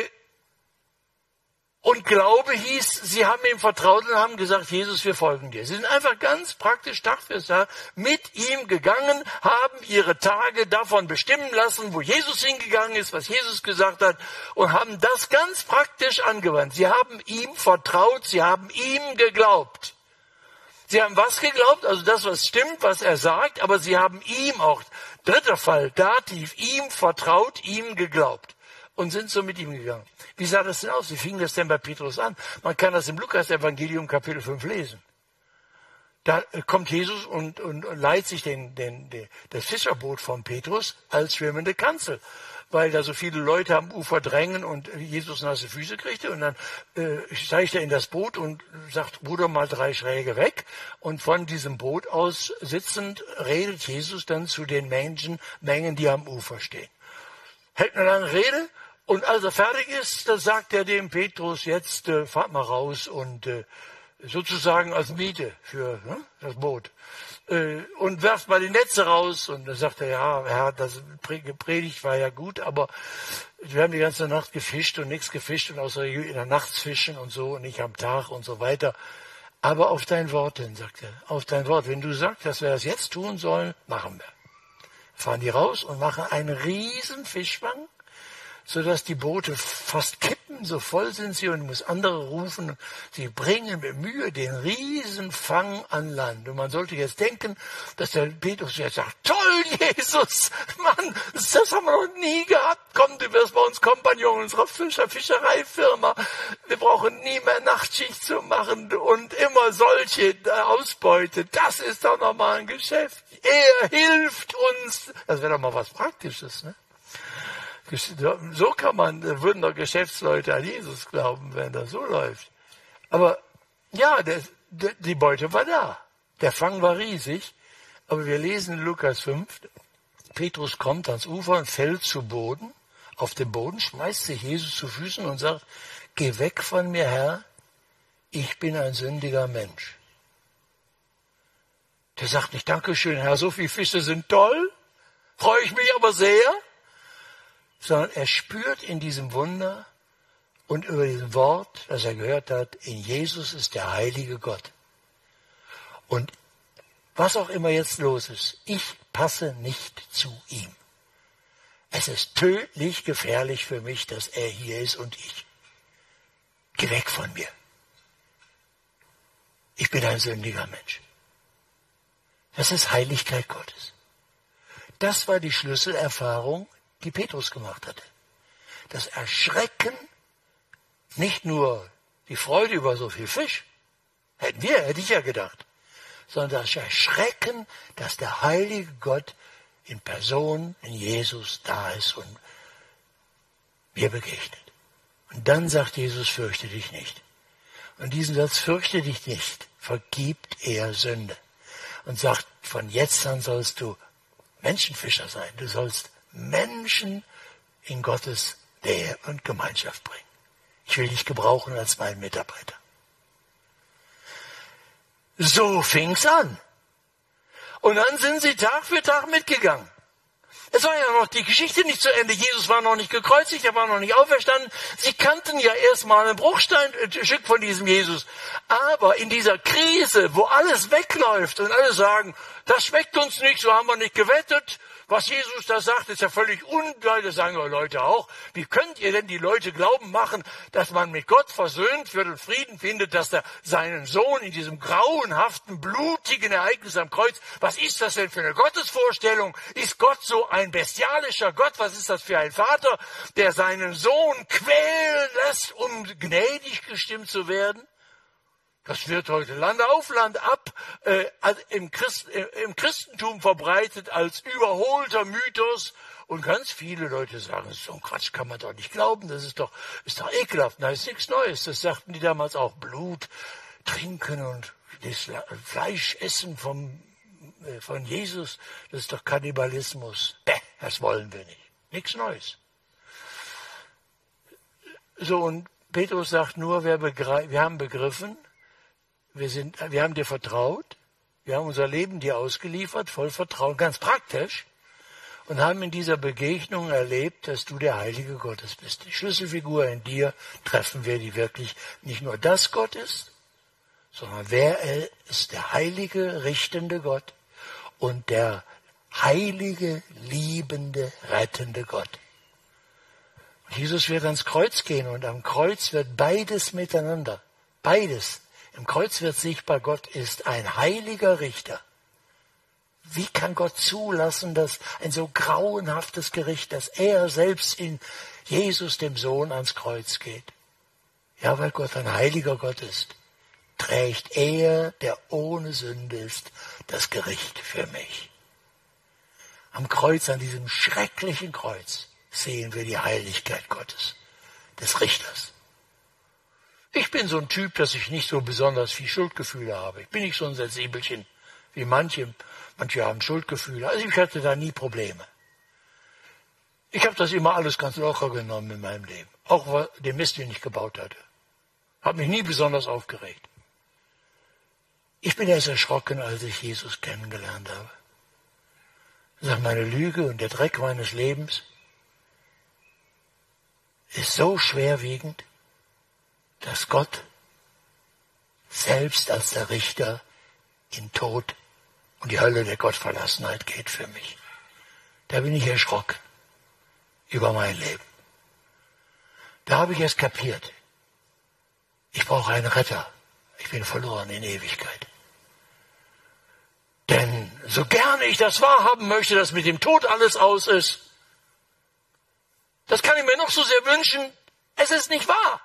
und Glaube hieß, sie haben ihm vertraut und haben gesagt, Jesus, wir folgen dir. Sie sind einfach ganz praktisch Tag für Tag mit ihm gegangen, haben ihre Tage davon bestimmen lassen, wo Jesus hingegangen ist, was Jesus gesagt hat, und haben das ganz praktisch angewandt. Sie haben ihm vertraut, sie haben ihm geglaubt. Sie haben was geglaubt? Also das, was stimmt, was er sagt, aber sie haben ihm auch, dritter Fall, Dativ, ihm vertraut, ihm geglaubt. Und sind so mit ihm gegangen. Wie sah das denn aus? Wie fing das denn bei Petrus an? Man kann das im Lukas-Evangelium Kapitel fünf lesen. Da kommt Jesus und, und, und leiht sich den, den, den, das Fischerboot von Petrus als schwimmende Kanzel, weil da so viele Leute am Ufer drängen und Jesus nasse Füße kriegte. Und dann äh, steigt er in das Boot und sagt, Bruder, mal drei Schräge weg. Und von diesem Boot aus sitzend redet Jesus dann zu den Menschen, Mengen, die am Ufer stehen. Hält eine lange Rede. Und als er fertig ist, dann sagt er dem Petrus, jetzt äh, fahrt mal raus und äh, sozusagen als Miete für ne, das Boot. Äh, und werft mal die Netze raus. Und dann sagt er, ja, Herr, das Predigt war ja gut, aber wir haben die ganze Nacht gefischt und nichts gefischt und außer in der Nacht fischen und so und nicht am Tag und so weiter. Aber auf dein Wort hin, sagt er, auf dein Wort. Wenn du sagst, dass wir das jetzt tun sollen, machen wir. Fahren die raus und machen einen riesen Fischfang, sodass die Boote fast kippen, so voll sind sie, und muss andere rufen. Sie bringen mit Mühe den Riesenfang an Land. Und man sollte jetzt denken, dass der Petrus jetzt sagt, toll, Jesus, Mann, das haben wir noch nie gehabt. Komm, du wirst bei uns Kompagnon unserer Fischer, Fischereifirma. Wir brauchen nie mehr Nachtschicht zu machen und immer solche Ausbeute. Das ist doch nochmal ein Geschäft. Er hilft uns. Das wäre doch mal was Praktisches, ne? So kann man, würden doch Geschäftsleute an Jesus glauben, wenn das so läuft. Aber ja, der, der, die Beute war da. Der Fang war riesig. Aber wir lesen in Lukas fünf, Petrus kommt ans Ufer und fällt zu Boden. Auf dem Boden schmeißt sich Jesus zu Füßen und sagt, geh weg von mir, Herr, ich bin ein sündiger Mensch. Der sagt nicht, Dankeschön, Herr, so viele Fische sind toll, freue ich mich aber sehr. Sondern er spürt in diesem Wunder und über diesem Wort, das er gehört hat, in Jesus ist der heilige Gott. Und was auch immer jetzt los ist, ich passe nicht zu ihm. Es ist tödlich gefährlich für mich, dass er hier ist und ich. Geh weg von mir. Ich bin ein sündiger Mensch. Das ist Heiligkeit Gottes. Das war die Schlüsselerfahrung, die Petrus gemacht hatte. Das Erschrecken, nicht nur die Freude über so viel Fisch, hätten wir, hätte ich ja gedacht, sondern das Erschrecken, dass der heilige Gott in Person, in Jesus da ist und mir begegnet. Und dann sagt Jesus, fürchte dich nicht. Und diesen Satz, fürchte dich nicht, vergibt er Sünde. Und sagt, von jetzt an sollst du Menschenfischer sein. Du sollst Menschen in Gottes Nähe und Gemeinschaft bringen. Ich will dich gebrauchen als meinen Mitarbeiter. So fing's an. Und dann sind sie Tag für Tag mitgegangen. Es war ja noch die Geschichte nicht zu Ende. Jesus war noch nicht gekreuzigt, er war noch nicht auferstanden. Sie kannten ja erstmal ein Bruchsteinstück von diesem Jesus. Aber in dieser Krise, wo alles wegläuft und alle sagen, das schmeckt uns nicht, so haben wir nicht gewettet. Was Jesus da sagt, ist ja völlig ungeil. Das sagen wir Leute auch. Wie könnt ihr denn die Leute glauben machen, dass man mit Gott versöhnt wird und Frieden findet, dass er seinen Sohn in diesem grauenhaften, blutigen Ereignis am Kreuz, was ist das denn für eine Gottesvorstellung? Ist Gott so ein bestialischer Gott? Was ist das für ein Vater, der seinen Sohn quälen lässt, um gnädig gestimmt zu werden? Das wird heute Land auf Land ab äh, im, Christ, äh, im Christentum verbreitet als überholter Mythos. Und ganz viele Leute sagen, so ein Quatsch kann man doch nicht glauben, das ist doch, ist doch ekelhaft. Nein, ist nichts Neues. Das sagten die damals auch. Blut trinken und das Fleisch essen vom, äh, von Jesus, das ist doch Kannibalismus. Bäh, das wollen wir nicht. Nichts Neues. So, und Petrus sagt nur, wir, begreif, wir haben begriffen, Wir, sind, wir haben dir vertraut, wir haben unser Leben dir ausgeliefert, voll Vertrauen, ganz praktisch. und haben in dieser Begegnung erlebt, dass du der Heilige Gottes bist. Die Schlüsselfigur in dir treffen wir, die wirklich nicht nur das Gott ist, sondern wer er ist, der heilige, richtende Gott und der heilige, liebende, rettende Gott. Und Jesus wird ans Kreuz gehen und am Kreuz wird beides miteinander, beides. Im Kreuz wird sichtbar, Gott ist ein heiliger Richter. Wie kann Gott zulassen, dass ein so grauenhaftes Gericht, dass er selbst in Jesus, dem Sohn, ans Kreuz geht? Ja, weil Gott ein heiliger Gott ist, trägt er, der ohne Sünde ist, das Gericht für mich. Am Kreuz, an diesem schrecklichen Kreuz, sehen wir die Heiligkeit Gottes, des Richters. Ich bin so ein Typ, dass ich nicht so besonders viel Schuldgefühle habe. Ich bin nicht so ein Sensibelchen wie manche. Manche haben Schuldgefühle. Also ich hatte da nie Probleme. Ich habe das immer alles ganz locker genommen in meinem Leben. Auch den Mist, den ich gebaut hatte. Habe mich nie besonders aufgeregt. Ich bin erst erschrocken, als ich Jesus kennengelernt habe. Ich sage, meine Lüge und der Dreck meines Lebens ist so schwerwiegend, dass Gott selbst als der Richter in Tod und die Hölle der Gottverlassenheit geht für mich. Da bin ich erschrocken über mein Leben. Da habe ich es kapiert. Ich brauche einen Retter. Ich bin verloren in Ewigkeit. Denn so gerne ich das wahrhaben möchte, dass mit dem Tod alles aus ist, das kann ich mir noch so sehr wünschen, es ist nicht wahr.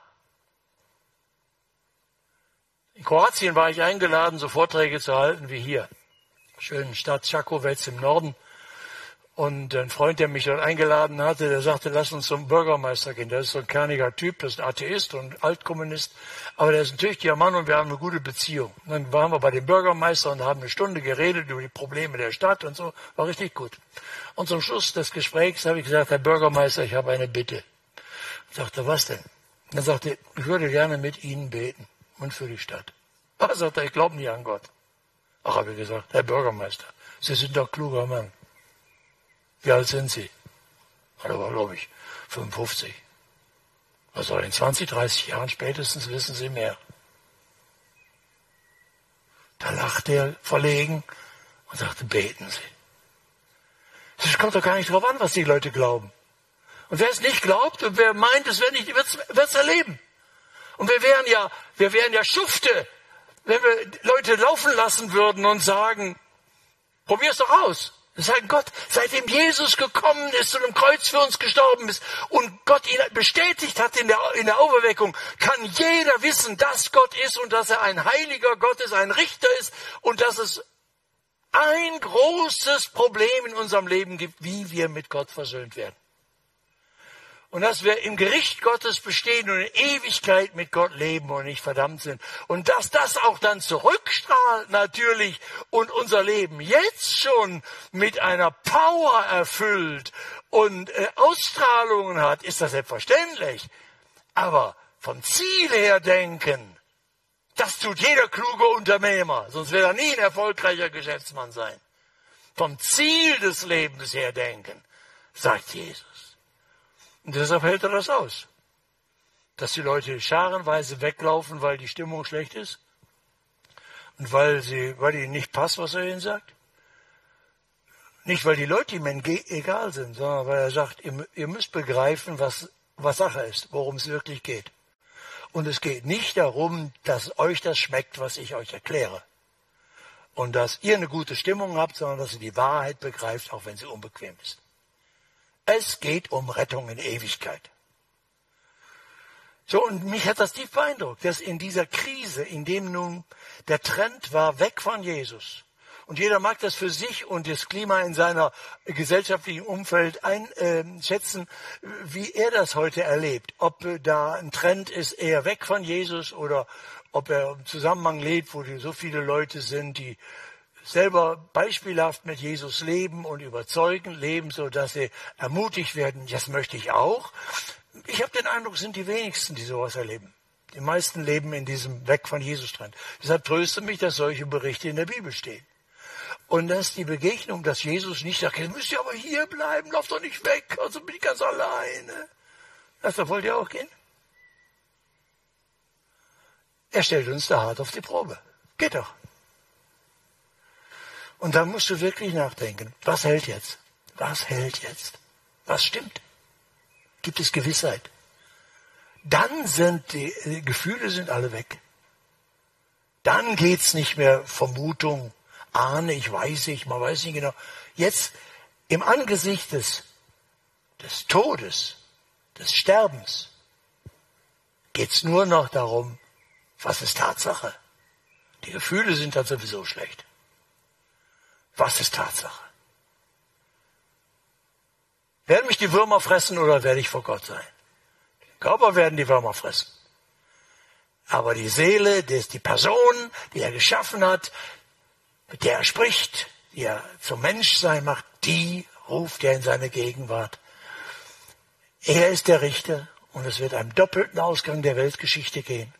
In Kroatien war ich eingeladen, so Vorträge zu halten wie hier. Schönen Stadt Čakovec im Norden. Und ein Freund, der mich dort eingeladen hatte, der sagte, lass uns zum Bürgermeister gehen. Der ist so ein kerniger Typ, das ist ein Atheist und Altkommunist. Aber der ist ein tüchtiger Mann und wir haben eine gute Beziehung. Und dann waren wir bei dem Bürgermeister und haben eine Stunde geredet über die Probleme der Stadt und so. War richtig gut. Und zum Schluss des Gesprächs habe ich gesagt, Herr Bürgermeister, ich habe eine Bitte. Ich sagte, was denn? Und dann sagte er, ich würde gerne mit Ihnen beten und für die Stadt. Er sagte, ich glaube nicht an Gott. Ach, habe ich gesagt, Herr Bürgermeister, Sie sind doch ein kluger Mann. Wie alt sind Sie? Da war, glaube ich, fünfundfünfzig. Also in zwanzig, dreißig Jahren spätestens wissen Sie mehr. Da lachte er verlegen und sagte, beten Sie. Es kommt doch gar nicht drauf an, was die Leute glauben. Und wer es nicht glaubt und wer meint, es wird nicht, wird es erleben. Und wir wären ja, wir wären ja Schufte, wenn wir Leute laufen lassen würden und sagen, probier's doch aus. Wir sagen, Gott, seitdem Jesus gekommen ist und am Kreuz für uns gestorben ist und Gott ihn bestätigt hat in der, in der Auferweckung, kann jeder wissen, dass Gott ist und dass er ein heiliger Gott ist, ein Richter ist und dass es ein großes Problem in unserem Leben gibt, wie wir mit Gott versöhnt werden. Und dass wir im Gericht Gottes bestehen und in Ewigkeit mit Gott leben und nicht verdammt sind. Und dass das auch dann zurückstrahlt natürlich und unser Leben jetzt schon mit einer Power erfüllt und äh, Ausstrahlungen hat, ist das selbstverständlich. Aber vom Ziel her denken, das tut jeder kluge Unternehmer, sonst wird er nie ein erfolgreicher Geschäftsmann sein. Vom Ziel des Lebens her denken, sagt Jesus. Und deshalb hält er das aus. Dass die Leute scharenweise weglaufen, weil die Stimmung schlecht ist. Und weil, sie, weil ihnen nicht passt, was er ihnen sagt. Nicht, weil die Leute ihm egal sind, sondern weil er sagt, ihr, ihr müsst begreifen, was, was Sache ist, worum es wirklich geht. Und es geht nicht darum, dass euch das schmeckt, was ich euch erkläre. Und dass ihr eine gute Stimmung habt, sondern dass ihr die Wahrheit begreift, auch wenn sie unbequem ist. Es geht um Rettung in Ewigkeit. So, und mich hat das tief beeindruckt, dass in dieser Krise, in dem nun der Trend war, weg von Jesus, und jeder mag das für sich und das Klima in seiner gesellschaftlichen Umfeld einschätzen, wie er das heute erlebt. Ob da ein Trend ist, eher weg von Jesus, oder ob er im Zusammenhang lebt, wo so viele Leute sind, die selber beispielhaft mit Jesus leben und überzeugen leben, so dass sie ermutigt werden. Das möchte ich auch. Ich habe den Eindruck, es sind die wenigsten, die sowas erleben. Die meisten leben in diesem Weg von Jesus Trend. Deshalb tröstet mich, dass solche Berichte in der Bibel stehen. Und das ist die Begegnung, dass Jesus nicht sagt, ihr müsst ja aber hier bleiben, lauft doch nicht weg, also bin ich ganz alleine. Also wollt ihr auch gehen? Er stellt uns da hart auf die Probe. Geht doch. Und dann musst du wirklich nachdenken, was hält jetzt? Was hält jetzt? Was stimmt? Gibt es Gewissheit? Dann sind die äh, Gefühle sind alle weg. Dann geht's nicht mehr Vermutung, ahne, ich weiß nicht, man weiß nicht genau. Jetzt im Angesicht des, des Todes, des Sterbens, geht's nur noch darum, was ist Tatsache? Die Gefühle sind dann sowieso schlecht. Was ist Tatsache? Werden mich die Würmer fressen oder werde ich vor Gott sein? Den Körper werden die Würmer fressen. Aber die Seele, das ist die Person, die er geschaffen hat, mit der er spricht, die er zum Menschsein macht, die ruft er in seine Gegenwart. Er ist der Richter und es wird einem doppelten Ausgang der Weltgeschichte gehen.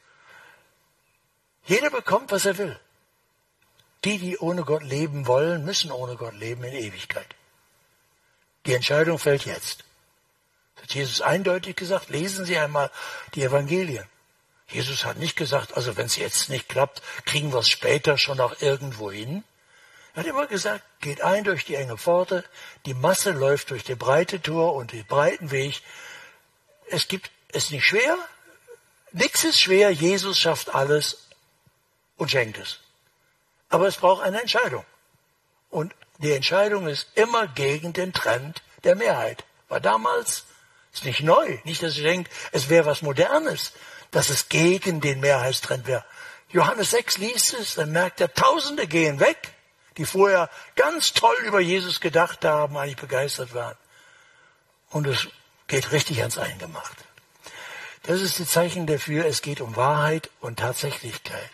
Jeder bekommt, was er will. Die, die ohne Gott leben wollen, müssen ohne Gott leben in Ewigkeit. Die Entscheidung fällt jetzt. Das hat Jesus eindeutig gesagt. Lesen Sie einmal die Evangelien. Jesus hat nicht gesagt, also wenn es jetzt nicht klappt, kriegen wir es später schon noch irgendwo hin. Er hat immer gesagt, geht ein durch die enge Pforte, die Masse läuft durch die breite Tor und den breiten Weg. Es gibt es nicht schwer, nichts ist schwer, Jesus schafft alles und schenkt es. Aber es braucht eine Entscheidung. Und die Entscheidung ist immer gegen den Trend der Mehrheit. War damals, ist nicht neu, nicht, dass ich denke, es wäre was Modernes, dass es gegen den Mehrheitstrend wäre. Johannes sechs liest es, dann merkt er, Tausende gehen weg, die vorher ganz toll über Jesus gedacht haben, eigentlich begeistert waren. Und es geht richtig ans Eingemachte. Das ist das Zeichen dafür, es geht um Wahrheit und Tatsächlichkeit.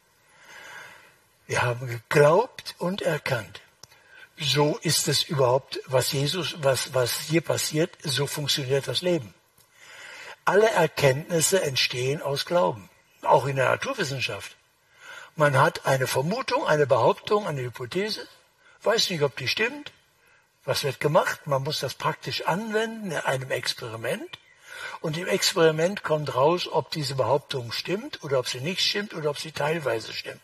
Wir haben geglaubt und erkannt. So ist es überhaupt, was Jesus, was, was hier passiert, so funktioniert das Leben. Alle Erkenntnisse entstehen aus Glauben, auch in der Naturwissenschaft. Man hat eine Vermutung, eine Behauptung, eine Hypothese, weiß nicht, ob die stimmt. Was wird gemacht? Man muss das praktisch anwenden in einem Experiment. Und im Experiment kommt raus, ob diese Behauptung stimmt oder ob sie nicht stimmt oder ob sie teilweise stimmt.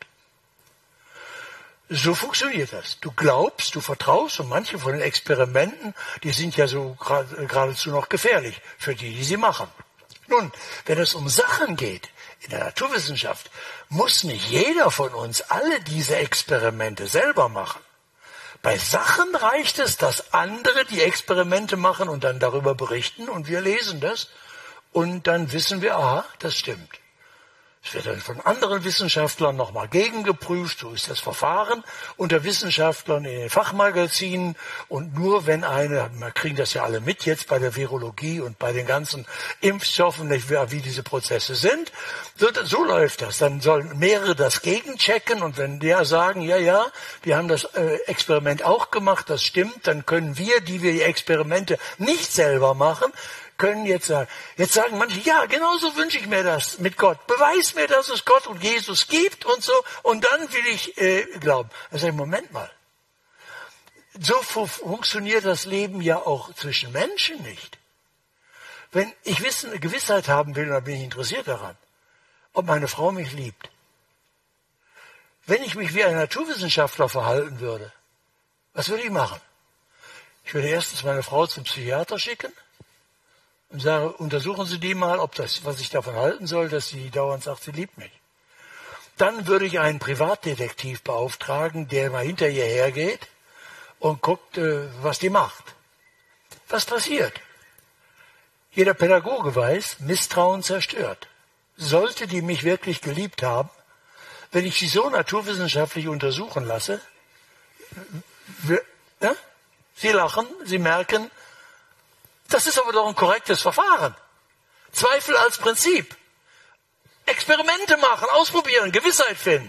So funktioniert das. Du glaubst, du vertraust und manche von den Experimenten, die sind ja so geradezu noch gefährlich für die, die sie machen. Nun, wenn es um Sachen geht, in der Naturwissenschaft, muss nicht jeder von uns alle diese Experimente selber machen. Bei Sachen reicht es, dass andere die Experimente machen und dann darüber berichten und wir lesen das und dann wissen wir, aha, das stimmt. Es wird dann von anderen Wissenschaftlern nochmal gegengeprüft, so ist das Verfahren unter Wissenschaftlern in den Fachmagazinen. Und nur wenn eine, wir kriegen das ja alle mit jetzt bei der Virologie und bei den ganzen Impfstoffen, wie diese Prozesse sind, so, so läuft das. Dann sollen mehrere das gegenchecken und wenn die sagen, ja, ja, wir haben das äh, Experiment auch gemacht, das stimmt, dann können wir, die wir die Experimente nicht selber machen, können jetzt sagen, jetzt sagen manche, ja, genauso wünsche ich mir das mit Gott. Beweis mir, dass es Gott und Jesus gibt und so, und dann will ich äh, glauben. Also im Moment mal. So funktioniert das Leben ja auch zwischen Menschen nicht. Wenn ich Wissen, Gewissheit haben will, dann bin ich interessiert daran, ob meine Frau mich liebt. Wenn ich mich wie ein Naturwissenschaftler verhalten würde, was würde ich machen? Ich würde erstens meine Frau zum Psychiater schicken und sage, untersuchen Sie die mal, ob das, was ich davon halten soll, dass sie dauernd sagt, sie liebt mich. Dann würde ich einen Privatdetektiv beauftragen, der mal hinter ihr hergeht und guckt, was die macht. Was passiert? Jeder Pädagoge weiß, Misstrauen zerstört. Sollte die mich wirklich geliebt haben, wenn ich sie so naturwissenschaftlich untersuchen lasse, wir, ja, sie lachen, sie merken, das ist aber doch ein korrektes Verfahren. Zweifel als Prinzip. Experimente machen, ausprobieren, Gewissheit finden.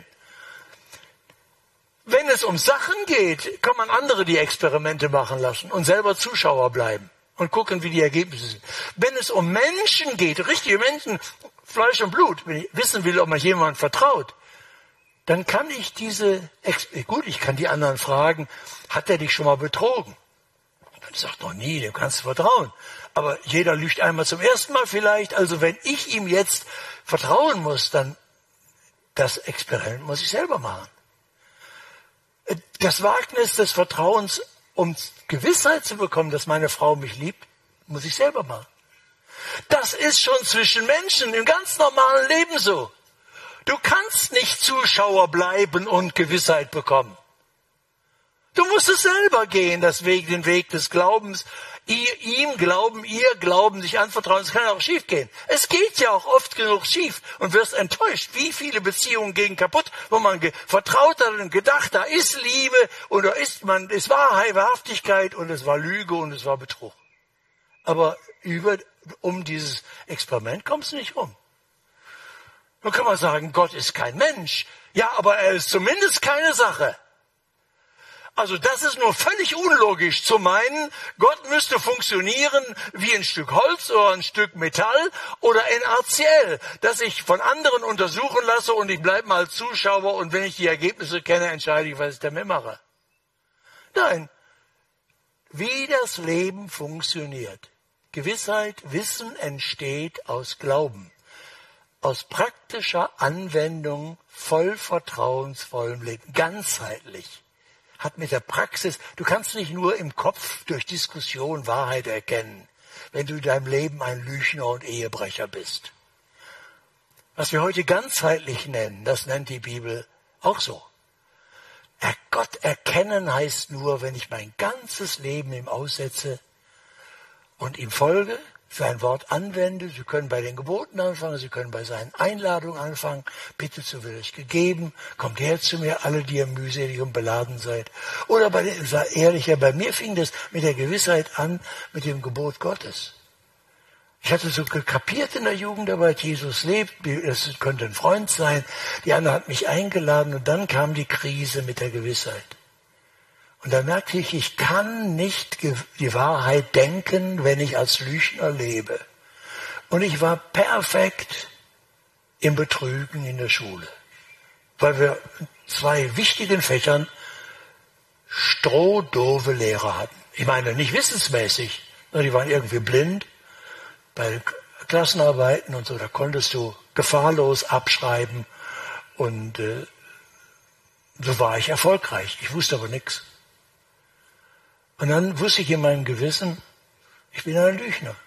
Wenn es um Sachen geht, kann man andere die Experimente machen lassen und selber Zuschauer bleiben und gucken, wie die Ergebnisse sind. Wenn es um Menschen geht, richtige Menschen, Fleisch und Blut, wenn ich wissen will, ob man jemandem vertraut, dann kann ich diese, gut, ich kann die anderen fragen, hat er dich schon mal betrogen? Dann sagt noch nie, dem kannst du vertrauen. Aber jeder lügt einmal zum ersten Mal vielleicht. Also wenn ich ihm jetzt vertrauen muss, dann das Experiment muss ich selber machen. Das Wagnis des Vertrauens, um Gewissheit zu bekommen, dass meine Frau mich liebt, muss ich selber machen. Das ist schon zwischen Menschen im ganz normalen Leben so. Du kannst nicht Zuschauer bleiben und Gewissheit bekommen. Du musst es selber gehen, das Weg, den Weg des Glaubens. Ihr, ihm glauben, ihr glauben, sich anvertrauen. Es kann auch schief gehen. Es geht ja auch oft genug schief und wirst enttäuscht. Wie viele Beziehungen gehen kaputt, wo man vertraut hat und gedacht, da ist Liebe und da ist man, es war Wahrhaftigkeit und es war Lüge und es war Betrug. Aber über, um dieses Experiment kommst du nicht rum. Nun kann man sagen, Gott ist kein Mensch. Ja, aber er ist zumindest keine Sache. Also das ist nur völlig unlogisch zu meinen, Gott müsste funktionieren wie ein Stück Holz oder ein Stück Metall oder inertiell, das ich von anderen untersuchen lasse und ich bleibe mal Zuschauer und wenn ich die Ergebnisse kenne, entscheide ich, was ich damit mache. Nein, wie das Leben funktioniert. Gewissheit, Wissen entsteht aus Glauben. Aus praktischer Anwendung, voll vertrauensvollem Leben, ganzheitlich, hat mit der Praxis, du kannst nicht nur im Kopf durch Diskussion Wahrheit erkennen, wenn du in deinem Leben ein Lügner und Ehebrecher bist. Was wir heute ganzheitlich nennen, das nennt die Bibel auch so. Gott erkennen heißt nur, wenn ich mein ganzes Leben ihm aussetze und ihm folge, sein Wort anwende. Sie können bei den Geboten anfangen, Sie können bei seinen Einladungen anfangen. Bitte, so wird euch gegeben. Kommt her zu mir, alle, die ihr mühselig und beladen seid. Oder bei den, sei ehrlicher, bei mir fing das mit der Gewissheit an, mit dem Gebot Gottes. Ich hatte so kapiert in der Jugendarbeit, Jesus lebt, das könnte ein Freund sein. Die andere hat mich eingeladen und dann kam die Krise mit der Gewissheit. Und da merkte ich, ich kann nicht die Wahrheit denken, wenn ich als Lügner lebe. Und ich war perfekt im Betrügen in der Schule, weil wir zwei wichtigen Fächern strohdoofe Lehrer hatten. Ich meine, nicht wissensmäßig, sondern die waren irgendwie blind. Bei Klassenarbeiten und so, da konntest du gefahrlos abschreiben und äh, so war ich erfolgreich. Ich wusste aber nichts. Und dann wusste ich in meinem Gewissen, ich bin ein Lügner.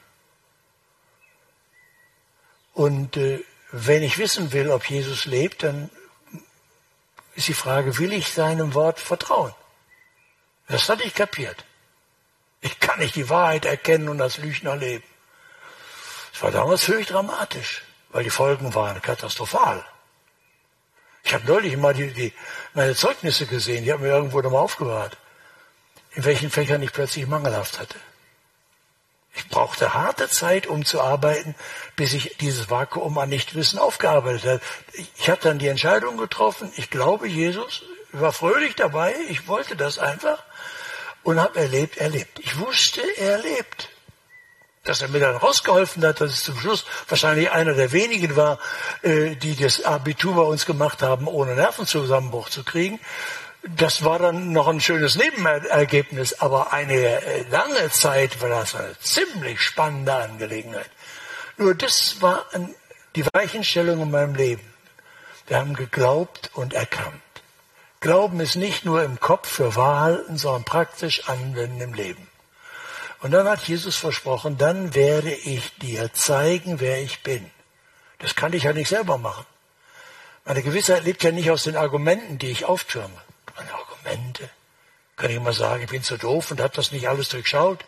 Und äh, wenn ich wissen will, ob Jesus lebt, dann ist die Frage, will ich seinem Wort vertrauen? Das hatte ich kapiert. Ich kann nicht die Wahrheit erkennen und als Lügner leben. Das war damals völlig dramatisch, weil die Folgen waren katastrophal. Ich habe neulich mal die, die, meine Zeugnisse gesehen, die haben mir irgendwo nochmal aufbewahrt, in welchen Fächern ich plötzlich mangelhaft hatte. Ich brauchte harte Zeit, um zu arbeiten, bis ich dieses Vakuum an Nichtwissen aufgearbeitet habe. Ich habe dann die Entscheidung getroffen, ich glaube Jesus, ich war fröhlich dabei, ich wollte das einfach und habe erlebt, er lebt. Ich wusste, er lebt. Dass er mir dann rausgeholfen hat, dass es zum Schluss wahrscheinlich einer der wenigen war, die das Abitur bei uns gemacht haben, ohne Nervenzusammenbruch zu kriegen. Das war dann noch ein schönes Nebenergebnis, aber eine lange Zeit war das eine ziemlich spannende Angelegenheit. Nur das war die Weichenstellung in meinem Leben. Wir haben geglaubt und erkannt. Glauben ist nicht nur im Kopf für Wahrhalten, sondern praktisch anwenden im Leben. Und dann hat Jesus versprochen, dann werde ich dir zeigen, wer ich bin. Das kann ich ja nicht selber machen. Meine Gewissheit lebt ja nicht aus den Argumenten, die ich auftürme. Meine Argumente? Kann ich immer sagen, ich bin zu doof und habe das nicht alles durchschaut?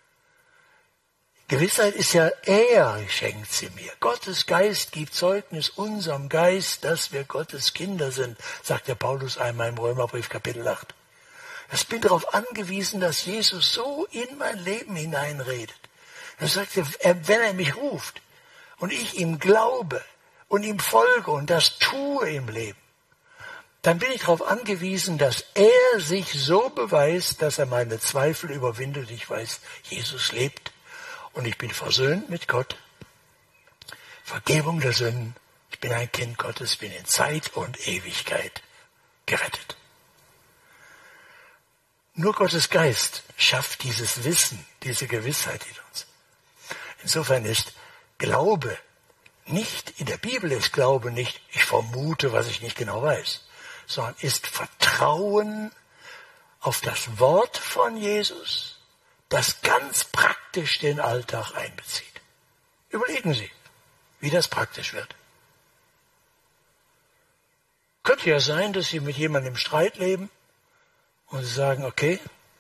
Gewissheit ist ja, er schenkt sie mir. Gottes Geist gibt Zeugnis unserem Geist, dass wir Gottes Kinder sind, sagt der Paulus einmal im Römerbrief Kapitel acht. Ich bin darauf angewiesen, dass Jesus so in mein Leben hineinredet. Er sagt, wenn er mich ruft und ich ihm glaube und ihm folge und das tue im Leben, dann bin ich darauf angewiesen, dass er sich so beweist, dass er meine Zweifel überwindet. Ich weiß, Jesus lebt und ich bin versöhnt mit Gott. Vergebung der Sünden, Ich bin ein Kind Gottes, bin in Zeit und Ewigkeit gerettet. Nur Gottes Geist schafft dieses Wissen, diese Gewissheit in uns. Insofern ist Glaube nicht, in der Bibel ist Glaube nicht, ich vermute, was ich nicht genau weiß, sondern ist Vertrauen auf das Wort von Jesus, das ganz praktisch den Alltag einbezieht. Überlegen Sie, wie das praktisch wird. Könnte ja sein, dass Sie mit jemandem im Streit leben und Sie sagen, okay,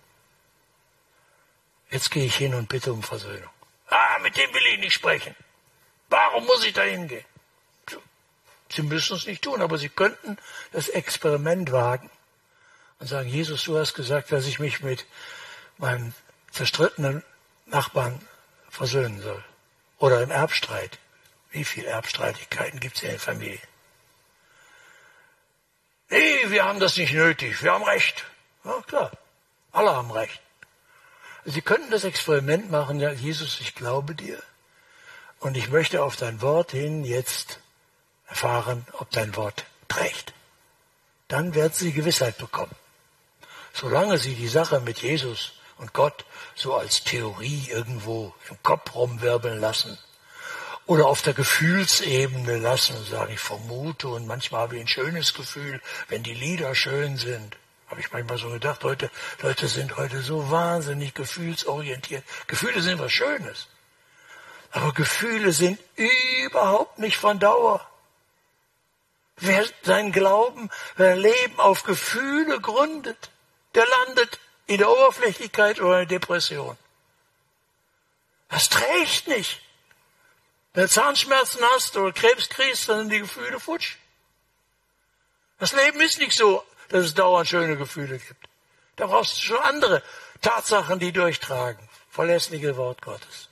jetzt gehe ich hin und bitte um Versöhnung. Ah, mit dem will ich nicht sprechen. Warum muss ich da hingehen? Sie müssen es nicht tun, aber Sie könnten das Experiment wagen und sagen, Jesus, du hast gesagt, dass ich mich mit meinem zerstrittenen Nachbarn versöhnen soll. Oder im Erbstreit. Wie viele Erbstreitigkeiten gibt es in den Familien? Nee, wir haben das nicht nötig, wir haben Recht. Ja, klar, alle haben Recht. Sie könnten das Experiment machen, ja, Jesus, ich glaube dir und ich möchte auf dein Wort hin jetzt erfahren, ob dein Wort trägt. Dann werden Sie Gewissheit bekommen. Solange Sie die Sache mit Jesus und Gott so als Theorie irgendwo im Kopf rumwirbeln lassen oder auf der Gefühlsebene lassen und sagen, ich vermute und manchmal habe ich ein schönes Gefühl, wenn die Lieder schön sind. Habe ich manchmal so gedacht, Leute, Leute sind heute so wahnsinnig gefühlsorientiert. Gefühle sind was Schönes. Aber Gefühle sind überhaupt nicht von Dauer. Wer sein Glauben, wer Leben auf Gefühle gründet, der landet in der Oberflächlichkeit oder in der Depression. Das trägt nicht. Wenn du Zahnschmerzen hast oder Krebs kriegst, dann sind die Gefühle futsch. Das Leben ist nicht so, dass es dauernd schöne Gefühle gibt. Da brauchst du schon andere Tatsachen, die durchtragen. Verlässliche Wort Gottes.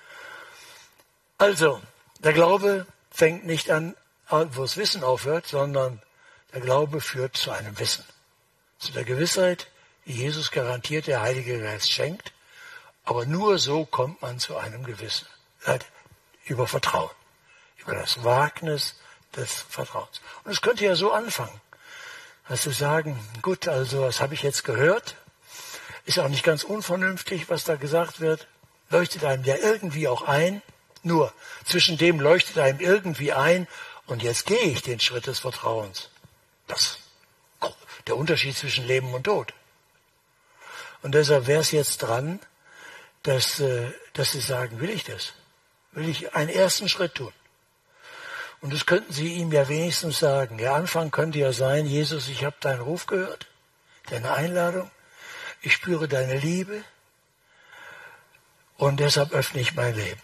Also, der Glaube fängt nicht an, wo das Wissen aufhört, sondern der Glaube führt zu einem Wissen. Zu der Gewissheit, die Jesus garantiert, der Heilige Geist schenkt. Aber nur so kommt man zu einem Gewissen. Über Vertrauen. Über das Wagnis des Vertrauens. Und es könnte ja so anfangen. Dass Sie sagen, gut, also was habe ich jetzt gehört? Ist auch nicht ganz unvernünftig, was da gesagt wird. Leuchtet einem ja irgendwie auch ein. Nur zwischen dem leuchtet einem irgendwie ein und jetzt gehe ich den Schritt des Vertrauens. Das ist der Unterschied zwischen Leben und Tod. Und deshalb wäre es jetzt dran, dass, dass Sie sagen, will ich das? Will ich einen ersten Schritt tun? Und das könnten Sie ihm ja wenigstens sagen. Der Anfang könnte ja sein, Jesus, ich habe deinen Ruf gehört, deine Einladung. Ich spüre deine Liebe und deshalb öffne ich mein Leben.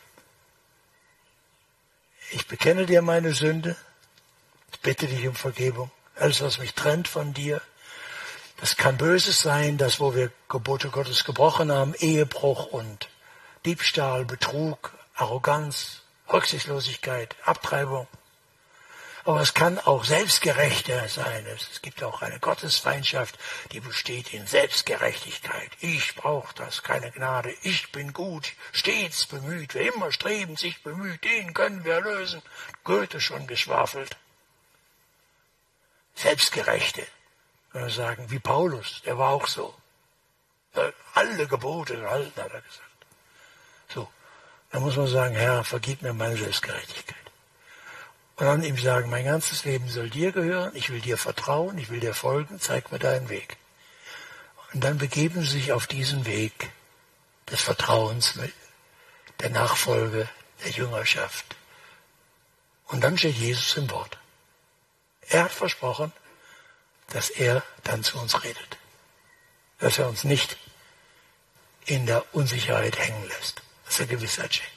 Ich bekenne dir meine Sünde, ich bitte dich um Vergebung. Alles, was mich trennt von dir, das kann Böses sein, das, wo wir Gebote Gottes gebrochen haben, Ehebruch und Diebstahl, Betrug, Arroganz, Rücksichtslosigkeit, Abtreibung. Aber es kann auch selbstgerechter sein. Es gibt auch eine Gottesfeindschaft, die besteht in Selbstgerechtigkeit. Ich brauche das, keine Gnade. Ich bin gut, stets bemüht. Wer immer strebend sich bemüht, den können wir erlösen. Goethe schon geschwafelt. Selbstgerechte. Können wir sagen, wie Paulus, der war auch so. Alle Gebote gehalten, hat er gesagt. So, dann muss man sagen, Herr, vergib mir meine Selbstgerechtigkeit. Und dann ihm sagen, mein ganzes Leben soll dir gehören, ich will dir vertrauen, ich will dir folgen, zeig mir deinen Weg. Und dann begeben sie sich auf diesen Weg des Vertrauens, der Nachfolge, der Jüngerschaft. Und dann steht Jesus im Wort. Er hat versprochen, dass er dann zu uns redet. Dass er uns nicht in der Unsicherheit hängen lässt, dass er Gewissheit schenkt.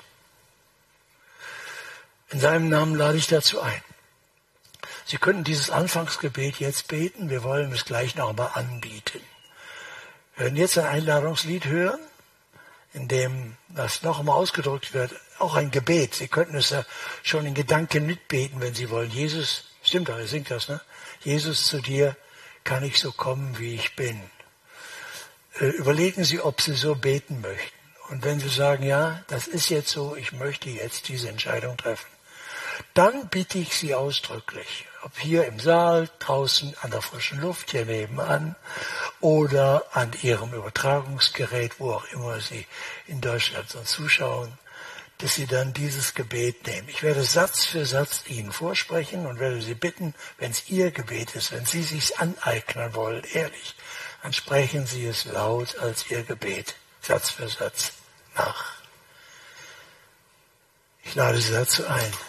In seinem Namen lade ich dazu ein. Sie können dieses Anfangsgebet jetzt beten. Wir wollen es gleich noch einmal anbieten. Wir werden jetzt ein Einladungslied hören, in dem das noch einmal ausgedrückt wird. Auch ein Gebet. Sie könnten es ja schon in Gedanken mitbeten, wenn Sie wollen. Jesus, stimmt doch, ihr singt das, ne? Jesus, zu dir kann ich so kommen, wie ich bin. Überlegen Sie, ob Sie so beten möchten. Und wenn Sie sagen, ja, das ist jetzt so, ich möchte jetzt diese Entscheidung treffen, dann bitte ich Sie ausdrücklich, ob hier im Saal, draußen an der frischen Luft, hier nebenan oder an Ihrem Übertragungsgerät, wo auch immer Sie in Deutschland so zuschauen, dass Sie dann dieses Gebet nehmen. Ich werde Satz für Satz Ihnen vorsprechen und werde Sie bitten, wenn es Ihr Gebet ist, wenn Sie sich aneignen wollen, ehrlich, dann sprechen Sie es laut als Ihr Gebet, Satz für Satz nach. Ich lade Sie dazu ein.